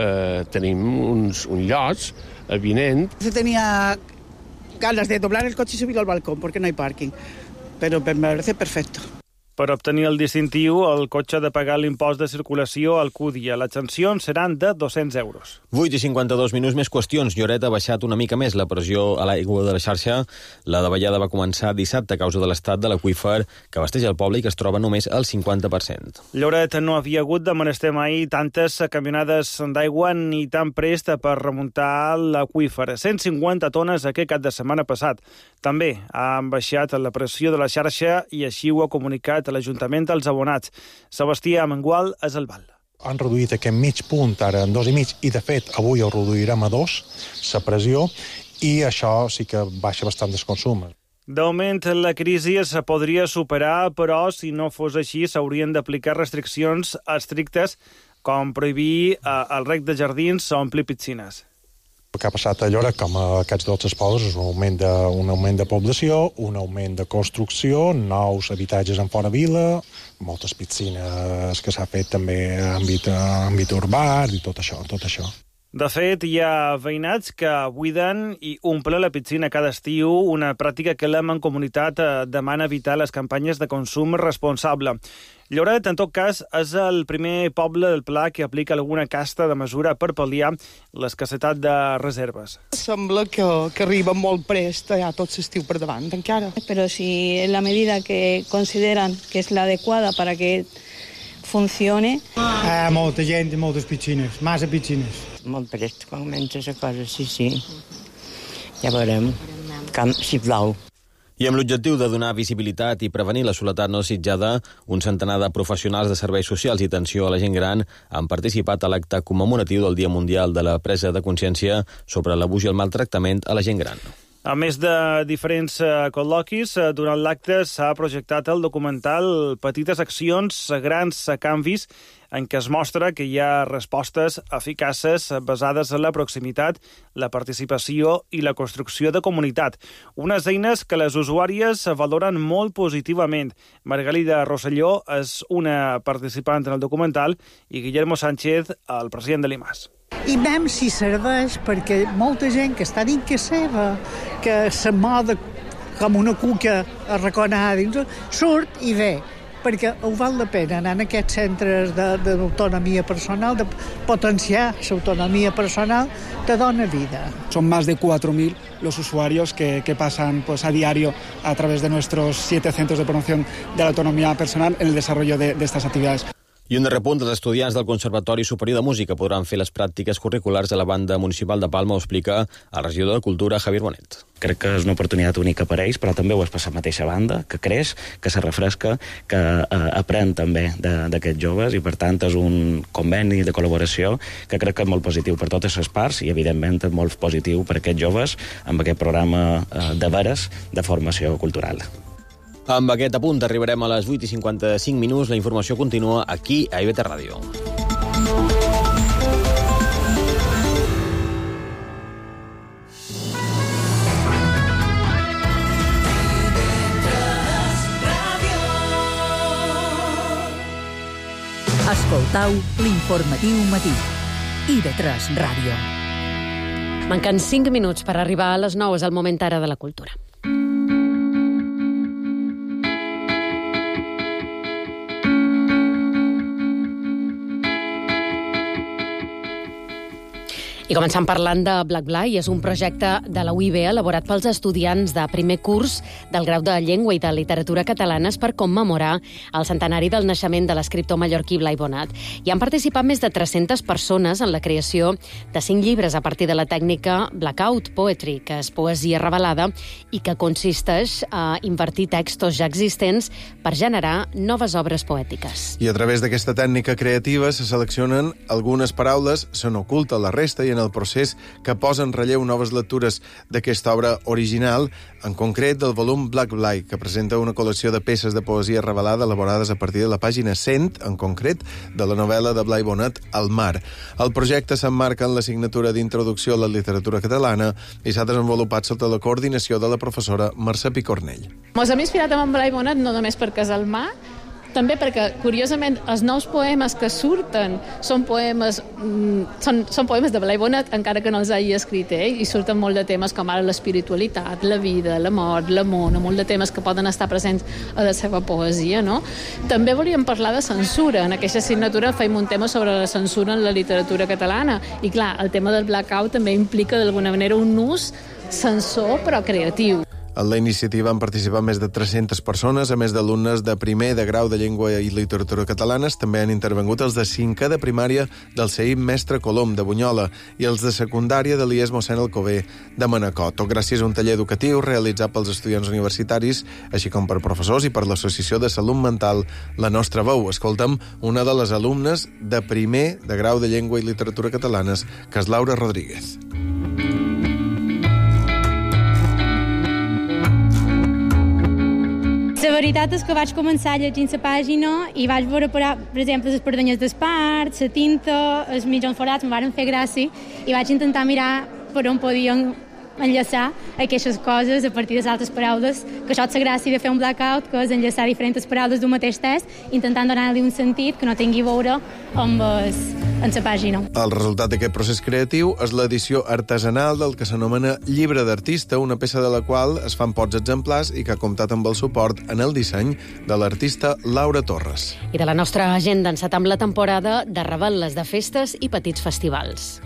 tenim uns llocs avinent. Se tenía ganas de doblar el coche y subirlo al balcón porque no hay parking, pero me parece perfecto. Per obtenir el distintiu, el cotxe ha de pagar l'impost de circulació al Alcúdia. Les sancions seran de 200 euros. 8:52 minuts, més qüestions. Lloret ha baixat una mica més la pressió a l'aigua de la xarxa. La davallada va començar dissabte a causa de l'estat de l'aqüífer que abasteix el poble i que es troba només al 50%. Lloret no havia hagut de menester mai tantes camionades d'aigua ni tan prest per remuntar l'aqüífer. 150 tones aquest cap de setmana passat. També han baixat la pressió de la xarxa i així ho ha comunicat a l'Ajuntament dels abonats. Sebastià Mengual és el Val. Han reduït aquest mig punt ara en 2,5 i de fet avui ho reduirem a 2, la pressió, i això sí que baixa bastant el consum. De moment, la crisi es podria superar, però si no fos així s'haurien d'aplicar restriccions estrictes com prohibir el rec de jardins o omplir piscines. El que ha passat a Lloret, com a aquests dos pobles, és un augment de població, un augment de construcció, nous habitatges en fora vila, moltes piscines que s'ha fet també a àmbit urbà i tot això. De fet, hi ha veïnats que buiden i omplen la piscina cada estiu, una pràctica que la Mancomunitat demana evitar les campanyes de consum responsable. Lloret, en tot cas, és el primer poble del Pla que aplica alguna casta de mesura per pal·liar l'escassetat de reserves. Sembla que arriba molt prest, ja tot l'estiu per davant encara. Però si la medida que consideren que és l'adequada para que funcione... Molta gent i moltes piscines, massa piscines. Molt prest, quan comença la cosa, sí. Ja veurem, si plau. I amb l'objectiu de donar visibilitat i prevenir la soledat no desitjada, un centenar de professionals de serveis socials i atenció a la gent gran han participat a l'acte commemoratiu del Dia Mundial de la Presa de Consciència sobre l'abús i el maltractament a la gent gran. A més de diferents col·loquis, durant l'acte s'ha projectat el documental Petites accions, grans canvis, en què es mostra que hi ha respostes eficaces basades en la proximitat, la participació i la construcció de comunitat. Unes eines que les usuàries valoren molt positivament. Margalida Rosselló és una participant en el documental i Guillermo Sánchez, el president de l'IMAS. I veiem si serveix perquè molta gent que està dins que seva, que s'amoda com una cuca arraconada dins, surt i ve, perquè ho val la pena anar en aquests centres d'autonomia personal, de potenciar l'autonomia personal, te dona vida. Son más de 4.000 los usuarios que pasan a diario a través de nuestros 7 centros de promoción de la autonomía personal en el desarrollo de estas actividades. I un darrer punt, els estudiants del Conservatori Superior de Música podran fer les pràctiques curriculars a la Banda Municipal de Palma, ho explica el regidor de Cultura, Javier Bonet. Crec que és una oportunitat única per ells, però també ho és per la mateixa banda, que creix, que se refresca, que aprèn també d'aquests joves, i per tant és un conveni de col·laboració que crec que és molt positiu per totes les parts i evidentment és molt positiu per aquests joves amb aquest programa de veres de formació cultural. Amb aquest apunt arribarem a les 8:55. La informació continua aquí a IB3 Ràdio. Escoltau l'informatiu matí. IB3 Ràdio. Manquen 5 minuts per arribar a les 9. És el moment ara de la cultura. I començant parlant de Black Blai, és un projecte de la UIB elaborat pels estudiants de primer curs del grau de Llengua i de Literatura Catalanes per commemorar el centenari del naixement de l'escriptor mallorquí Blai Bonat. Hi han participat més de 300 persones en la creació de 5 llibres a partir de la tècnica Blackout Poetry, que és poesia revelada i que consisteix a invertir textos ja existents per generar noves obres poètiques. I a través d'aquesta tècnica creativa se seleccionen algunes paraules, se n'oculta la resta i en el procés que posa en relleu noves lectures d'aquesta obra original, en concret del volum Black Blai, que presenta una col·lecció de peces de poesia revelada elaborades a partir de la pàgina 100, en concret, de la novel·la de Blai Bonat, El mar. El projecte s'emmarca en l'assignatura d'Introducció a la literatura catalana i s'ha desenvolupat sota la coordinació de la professora Mercè Picornell. Mos hem inspirat en Blai Bonat no només perquè és el mar, també perquè, curiosament, els nous poemes que surten són poemes de Blai Bonat, encara que no els hagi escrit ell, i surten molt de temes com ara l'espiritualitat, la vida, la mort, l'amor, molt de temes que poden estar presents a la seva poesia, no? També volíem parlar de censura. En aquesta assignatura fèiem un tema sobre la censura en la literatura catalana, i clar, el tema del blackout també implica d'alguna manera un ús censor però creatiu. En la iniciativa han participat més de 300 persones, a més d'alumnes de primer de grau de Llengua i Literatura Catalanes. També han intervingut els de 5è de primària del CEIP Mestre Colom, de Bunyola, i els de secundària de l'IES Mossèn Alcover, de Manacor. Tot gràcies a un taller educatiu realitzat pels estudiants universitaris, així com per professors i per l'Associació de Salut Mental La Nostra Veu. Escoltem una de les alumnes de primer de grau de Llengua i Literatura Catalanes, que és Laura Rodríguez. La veritat és que vaig començar llegint la pàgina i vaig veure, per exemple, les pardanyes d'espart, la tinta, els mitjons forats, em van fer gràcia i vaig intentar mirar per on podien enllaçar aquestes coses a partir de altres paraules, que això és la gràcia de fer un blackout, que és enllaçar diferents paraules d'un mateix text, intentant donar-li un sentit que no tingui a veure amb la pàgina. El resultat d'aquest procés creatiu és l'edició artesanal del que s'anomena Llibre d'Artista, una peça de la qual es fan pocs exemplars i que ha comptat amb el suport en el disseny de l'artista Laura Torres. I de la nostra agenda encetam la temporada de revetles de festes i petits festivals.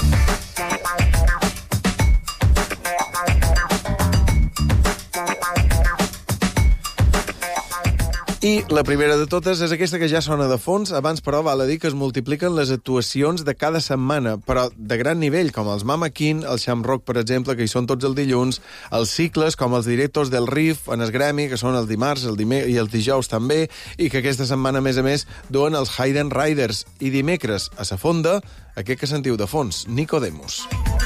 I la primera de totes és aquesta que ja sona de fons. Abans, però, val a dir que es multipliquen les actuacions de cada setmana, però de gran nivell, com els Mama King, el Shamrock, per exemple, que hi són tots els dilluns, els cicles, com els directos del Riff en el Gremi, que són el dimarts i els dijous també, i que aquesta setmana, a més, duen els Hayden Riders. I dimecres, a sa fonda, aquest que sentiu de fons, Nicodemus.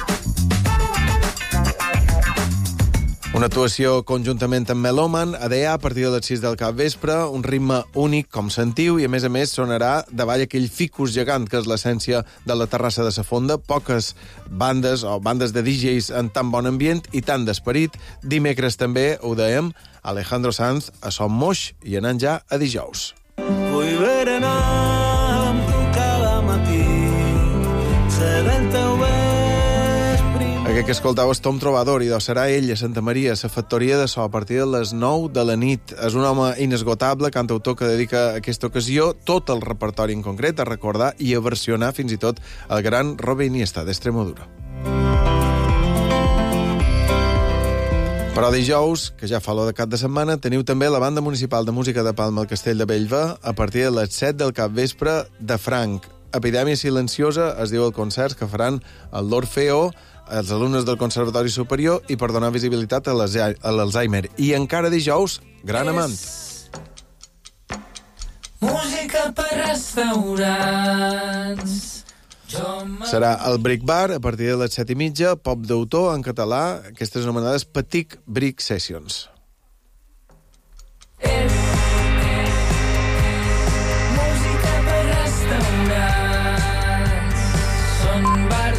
Una actuació conjuntament amb Meloman, a DEA, a partir de les 6 del capvespre, un ritme únic, com sentiu, i a més sonarà davall aquell ficus gegant que és l'essència de la terrassa de sa fonda. Poques bandes o bandes de DJs en tan bon ambient i tant d'esperit. Dimecres també, ho dèiem, Alejandro Sanz a Som Moix i anant ja a dijous. Vull berenar amb tu cada matí, ser el teu vespre. Aquest que escoltau és Tom Trovador i serà ell a Santa Maria, a la factoria de so, a partir de les 9 de la nit. És un home inesgotable, cantautor que dedica a aquesta ocasió tot el repertori en concret a recordar i a versionar fins i tot el gran Robert Iniesta d'Extremadura. Però dijous, que ja fa l'hora de cap de setmana, teniu també la Banda Municipal de Música de Palma al Castell de Bellver a partir de les 7 del capvespre de franc. Epidèmia silenciosa es diu el concert que faran el l'Orfeo, els alumnes del Conservatori Superior i per donar visibilitat a l'Alzheimer. I encara dijous, Gran Amant. Música per restaurants. Serà el Brick Bar a partir de les 7:30, pop d'autor en català, aquestes anomenades Petit Brick Sessions. Música per restaurants. Són bars.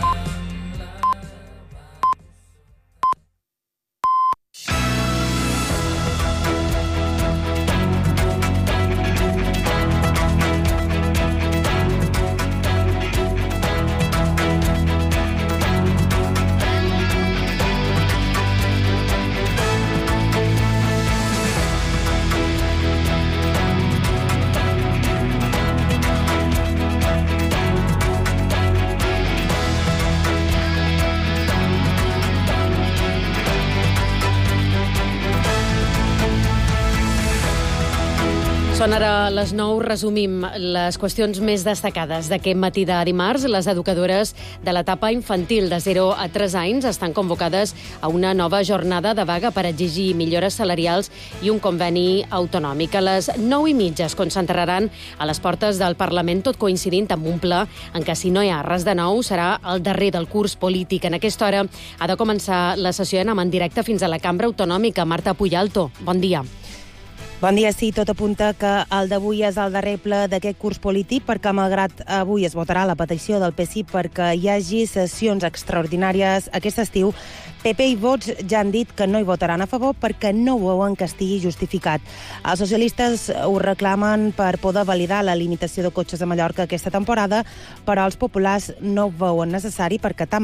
Són ara les 9, resumim les qüestions més destacades d'aquest matí de dimarts. Les educadores de l'etapa infantil de 0 a 3 anys estan convocades a una nova jornada de vaga per exigir millores salarials i un conveni autonòmic. A les 9:30 es concentraran a les portes del Parlament, tot coincidint amb un ple en què, si no hi ha res de nou, serà el darrer del curs polític. En aquesta hora ha de començar la sessió en directe fins a la Cambra Autonòmica. Marta Puyalto, bon dia. Bon dia, sí, tot apunta que el d'avui és el darrer ple d'aquest curs polític perquè, malgrat avui es votarà la petició del PSI perquè hi hagi sessions extraordinàries aquest estiu, PP i Vox ja han dit que no hi votaran a favor perquè no veuen que estigui justificat. Els socialistes ho reclamen per poder validar la limitació de cotxes a Mallorca aquesta temporada, però els populars no ho veuen necessari perquè